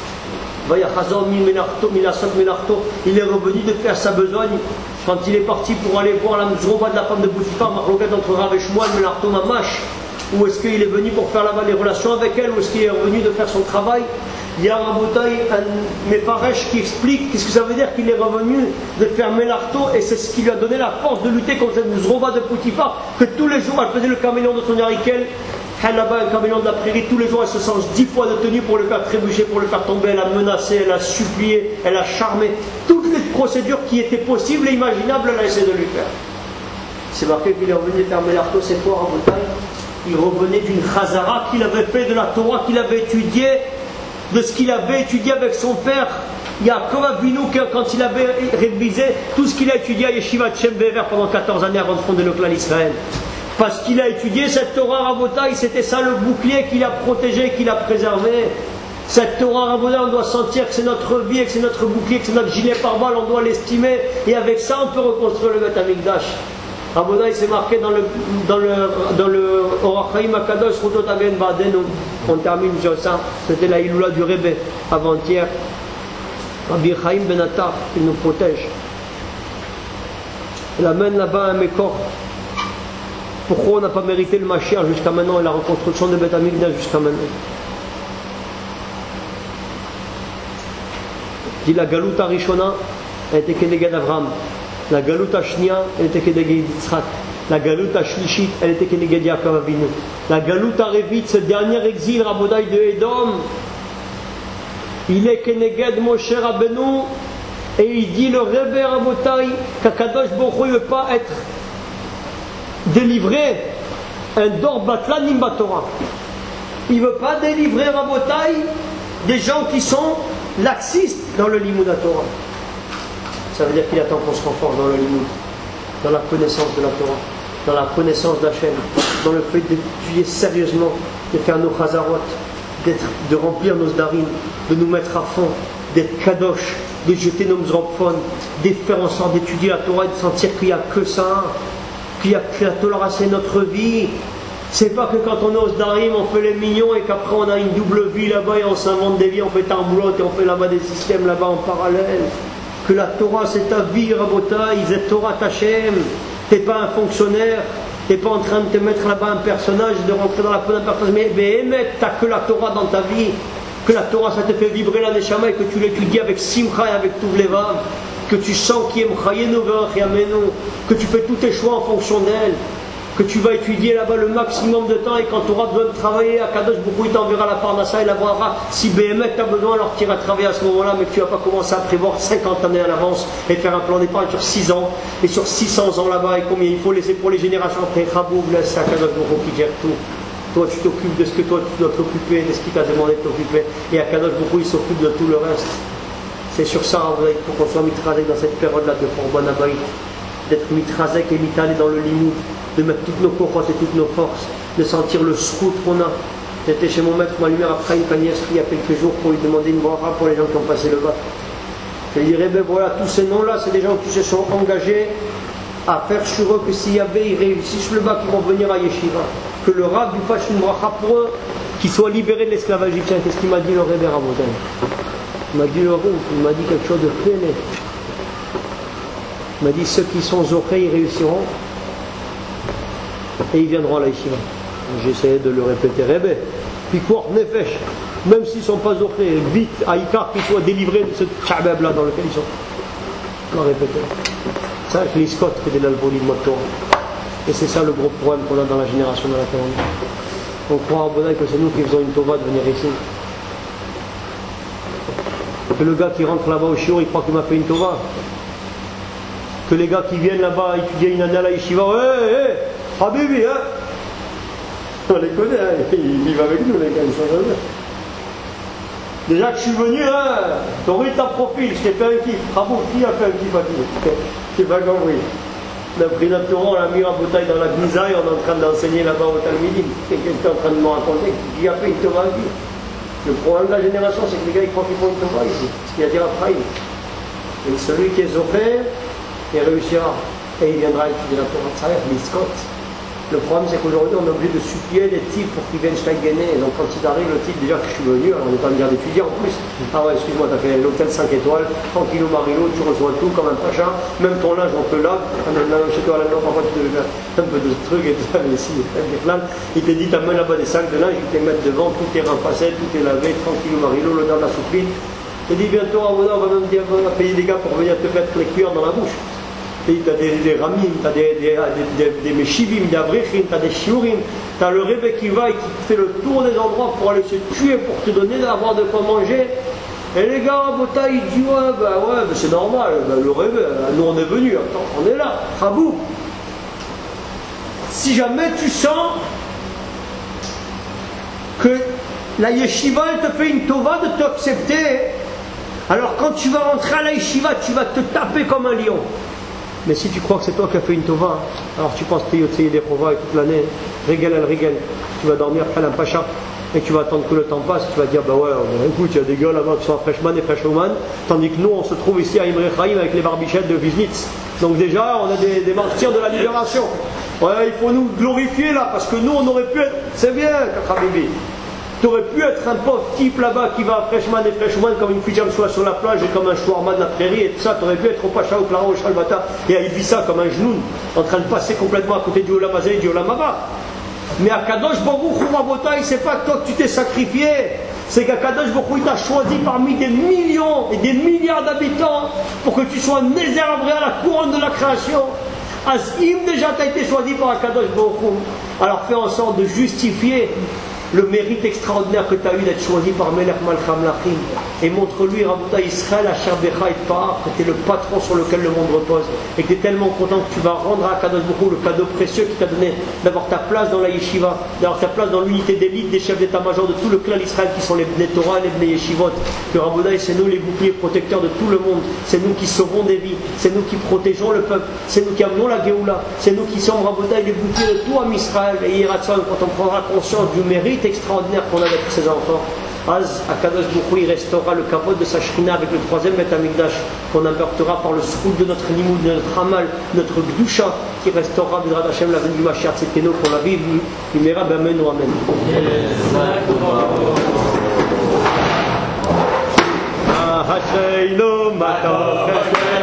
Il est revenu de faire sa besogne quand il est parti pour aller voir la mzroba de la femme de Boutifar, marloquette entre Rav et Shmuel, Menarto Mamash. Ou est-ce qu'il est venu pour faire là-bas les relations avec elle, ou est-ce qu'il est revenu de faire son travail? Il y a un Rabotai, un Mefaresh qui explique qu'est-ce que ça veut dire qu'il est revenu de faire Menarto, et c'est ce qui lui a donné la force de lutter contre cette mzroba de Boutifar, que tous les jours elle faisait le caméléon de son Yarikel. Elle là-bas, un caméléon de la prairie, tous les jours elle se change 10 fois de tenue pour le faire trébucher, pour le faire tomber. Elle a menacé, elle a supplié, elle a charmé. Toutes les procédures qui étaient possibles et imaginables, elle a essayé de lui faire. C'est marqué qu'il est revenu faire Mélarto cette fois en Bretagne. Il revenait d'une chazara qu'il avait fait, de la Torah qu'il avait étudiée, de ce qu'il avait étudié avec son père. Yaakov Avinu, quand il avait révisé tout ce qu'il a étudié à Yeshiva Shem Be'ever pendant 14 années avant de fonder le clan Israël. Parce qu'il a étudié cette Torah Rabotai, c'était ça le bouclier qu'il a protégé, qu'il a préservé. Cette Torah Rabotai, on doit sentir que c'est notre vie, que c'est notre bouclier, que c'est notre gilet pare-balles, on doit l'estimer. Et avec ça, on peut reconstruire le Beth Amikdash. Rabotai, c'est marqué dans le Orach Chaim Akadosh, Rutot Agen Ba'adenu. On termine sur ça. C'était la Iloula du Rebbe, avant-hier. Rabbi Chaim Ben Attar, il nous protège. Il amène là-bas un mécor. Pourquoi on n'a pas mérité le Mashiach jusqu'à maintenant et la reconstruction de Beth Amikdash jusqu'à maintenant? Dit la Galuta Rishona, elle était Keneged Avram. La Galuta Shnia, elle était Keneged Yitzhak. La Galuta Shlishit, elle était Keneged Yaakov Avinu. La Galuta Revit, ce dernier exil Rabotai de Edom, il est Keneged Moshe Rabbeinu. Et il dit le Rebbe Rabotai qu'Akadosh Baruch Hu ne veut pas être délivrer un dor batlanim batora. Il ne veut pas délivrer Rabotai des gens qui sont laxistes dans le limud Torah. Ça veut dire qu'il attend qu'on se renforce dans le limud, dans la connaissance de la Torah, dans la connaissance d'Hachem, dans le fait d'étudier sérieusement, de faire nos chazarot, de remplir nos darim, de nous mettre à fond, d'être kadosh, de jeter nos mzramphones, de faire en sorte d'étudier la Torah et de sentir qu'il n'y a que ça, qu'il y a que la Torah, c'est notre vie. C'est pas que quand on est au Sdarim, on fait les mignons et qu'après on a une double vie là-bas et on s'invente des vies, on fait Tarboulotte et on fait là-bas des systèmes là-bas en parallèle. Que la Torah c'est ta vie, Rabotai, c'est Torah Tachem. T'es pas un fonctionnaire, t'es pas en train de te mettre là-bas un personnage, de rentrer dans la peau d'un personnage, mais t'as que la Torah dans ta vie. Que la Torah ça te fait vibrer la Neshama et que tu l'étudies avec Simcha et avec Touvlevav. Que tu sens qu'il que tu fais tous tes choix en fonction d'elle, que tu vas étudier là-bas le maximum de temps et quand tu auras besoin de travailler, Akadosh Baruch Hu il t'enverra la Parnassa et la voira. Si BMF tu as besoin, alors tu iras travailler à ce moment-là, mais que tu vas pas commencer à prévoir 50 années à l'avance et faire un plan d'épargne sur 6 ans et sur 600 ans là-bas et combien il faut laisser pour les générations après. Raboub, laisse Akadosh Baruch Hu qui gère tout. Toi tu t'occupes de ce que toi tu dois t'occuper, de ce qu'il t'a demandé de t'occuper, et Akadosh Baruch Hu il s'occupe de tout le reste. C'est sur ça, il faut qu'on soit mitrazek dans cette période-là de Korban Abayit, d'être mitrazek et mitalé dans le limite, de mettre toutes nos cohortes et toutes nos forces, de sentir le srout qu'on a, J'étais chez mon maître Malumir après une Kaniasri il y a quelques jours pour lui demander une bracha pour les gens qui ont passé le bac. Je lui dirais, ben voilà, tous ces noms-là, c'est des gens qui se sont engagés à faire sur eux que s'il y avait, ils réussissent le bac, ils vont venir à Yeshiva. Que le Rav lui fasse une bracha pour eux, qu'ils soient libérés de l'esclavage égyptien. Qu'est-ce qu'il m'a dit le Rebbe Rabotan? Il m'a dit le Rouf, il m'a dit quelque chose de très net. Il m'a dit ceux qui sont zochés, ils réussiront et ils viendront à la Yeshiva. J'essayais de le répéter, Rebbe. Puis quoi, Nefesh, même s'ils ne sont pas zochés, vite, Aïkar, qu'ils soient délivrés de ce tchabeb là dans lequel ils sont. On va répéter. C'est ça, les Scots qui étaient dans le volume de Torah. Et c'est ça le gros problème qu'on a dans la génération dans laquelle on est. On croit en bonheur que c'est nous qui faisons une tova de venir ici. Que le gars qui rentre là-bas au shiur, il croit qu'il m'a fait une tova. Que les gars qui viennent là-bas étudier une année à la yeshiva, Habibi, hein. On les connaît, hein. Ils vivent avec nous, les gars, ils sont jamais. Déjà que je suis venu, hein, t'aurais ta profil, je t'ai fait un kiff. Bravo, qui a fait un kiff à qui? C'est pas compris. On a pris notre Torah, on l'a mis en bouteille dans la Gnisa et on est en train d'enseigner là-bas au Talmidim. Quelqu'un est en train de me raconter qui a fait une Torah à qui? Le problème de la génération, c'est que les gars ils croient qu'ils font une Torah ici. Ce qu'il y a à dire après. Et celui qui est offert, il réussira. Et il viendra étudier la Torah de Tzarech, les Scots. Le problème, c'est qu'aujourd'hui, on est obligé de supplier des types pour qu'ils viennent Steigene. Et donc, quand il arrive, le type, déjà que je suis venu, alors on n'est pas me dire d'étudier en plus. Ah ouais, excuse-moi, t'as fait l'hôtel 5 étoiles, tranquille au Marino, tu reçois tout comme un pacha. Même ton linge, on te lave. Chez toi, là-dedans, parfois, tu devais faire un peu de trucs et tout ça. Mais si, il te dit, t'amènes là-bas des sacs de linge, il te les met devant, tout est repassé, tout est lavé, tranquille au Marino, l'odeur de la soupline. Il te dit, bientôt, on va même dire, on va payer des gars pour venir te mettre les cuillères dans la bouche. Tu as des ramim, tu as des meshivim, des abrichim, tu as des shiurim, tu as le Rebbe qui va et qui fait le tour des endroits pour aller se tuer, pour te donner d'avoir de quoi manger. Et les gars, Bota, ils disent ouais, c'est normal, le Rebbe, nous on est venus, attends, on est là, Rabou. Si jamais tu sens que la yeshiva elle te fait une tova de t'accepter, alors quand tu vas rentrer à la yeshiva, tu vas te taper comme un lion. Mais si tu crois que c'est toi qui as fait une tova, alors tu penses que tu es des provas et toute l'année, régal, tu vas dormir après un pacha et tu vas attendre que le temps passe, tu vas dire bah ouais, écoute, il y a des gars là-bas qui sont freshman et freshwoman, tandis que nous on se trouve ici à Imre Chaim avec les barbichettes de Wiesnitz. Donc déjà on a des martyrs de la libération. Ouais, il faut nous glorifier là parce que nous on aurait pu être, c'est bien, Kakabibi. Tu aurais pu être un pauvre type là-bas qui va à freshman et freshwoman comme une fille soit sur la plage et comme un shawarma de la prairie et tout ça. Tu aurais pu être au Pacha, au Clara, au Shalbata et à Ibiza comme un genoun en train de passer complètement à côté du Olamazé et du Olamaba. Mais à Kadosh Baruch Hu Rabotai, c'est pas toi que tu t'es sacrifié, c'est qu'à Kadosh Baruch Hu il t'a choisi parmi des millions et des milliards d'habitants pour que tu sois Nézer Abré à la couronne de la création. Azim déjà t'as été choisi par Kadosh Baruch Hu. Alors fais en sorte de justifier le mérite extraordinaire que tu as eu d'être choisi par Melech Malcham Lachim. Et montre-lui, Rabotai Israël, Asher Becha et Par, que tu es le patron sur lequel le monde repose. Et que tu es tellement content que tu vas rendre à Kadosh Baruch Hu le cadeau précieux qu'il t'a donné d'avoir ta place dans la yeshiva, d'avoir ta place dans l'unité d'élite des chefs d'état-major de tout le clan d'Israël qui sont les Bnei Torah et les Bnei Yeshivot. Que Rabotai, c'est nous les boucliers protecteurs de tout le monde. C'est nous qui sauvons des vies. C'est nous qui protégeons le peuple. C'est nous qui amenons la Géoula. C'est nous qui sommes, Rabotai, les boucliers de tout Am Israël. Et Yiratzon, quand on prendra conscience du mérite extraordinaire qu'on a avec ses enfants, Az, Akadosh Baruch Hu, il restaurera le kavod de sa Shrina avec le troisième Beth Amikdash qu'on apportera par le srout de notre Nimoud, de notre Hamal, notre Gdusha, qui restaurera B'ezrat Hashem la venue du Mashiach Tzidkenu qu'on la vive, Imera B'Amen ou Amen. Hasheinu Matov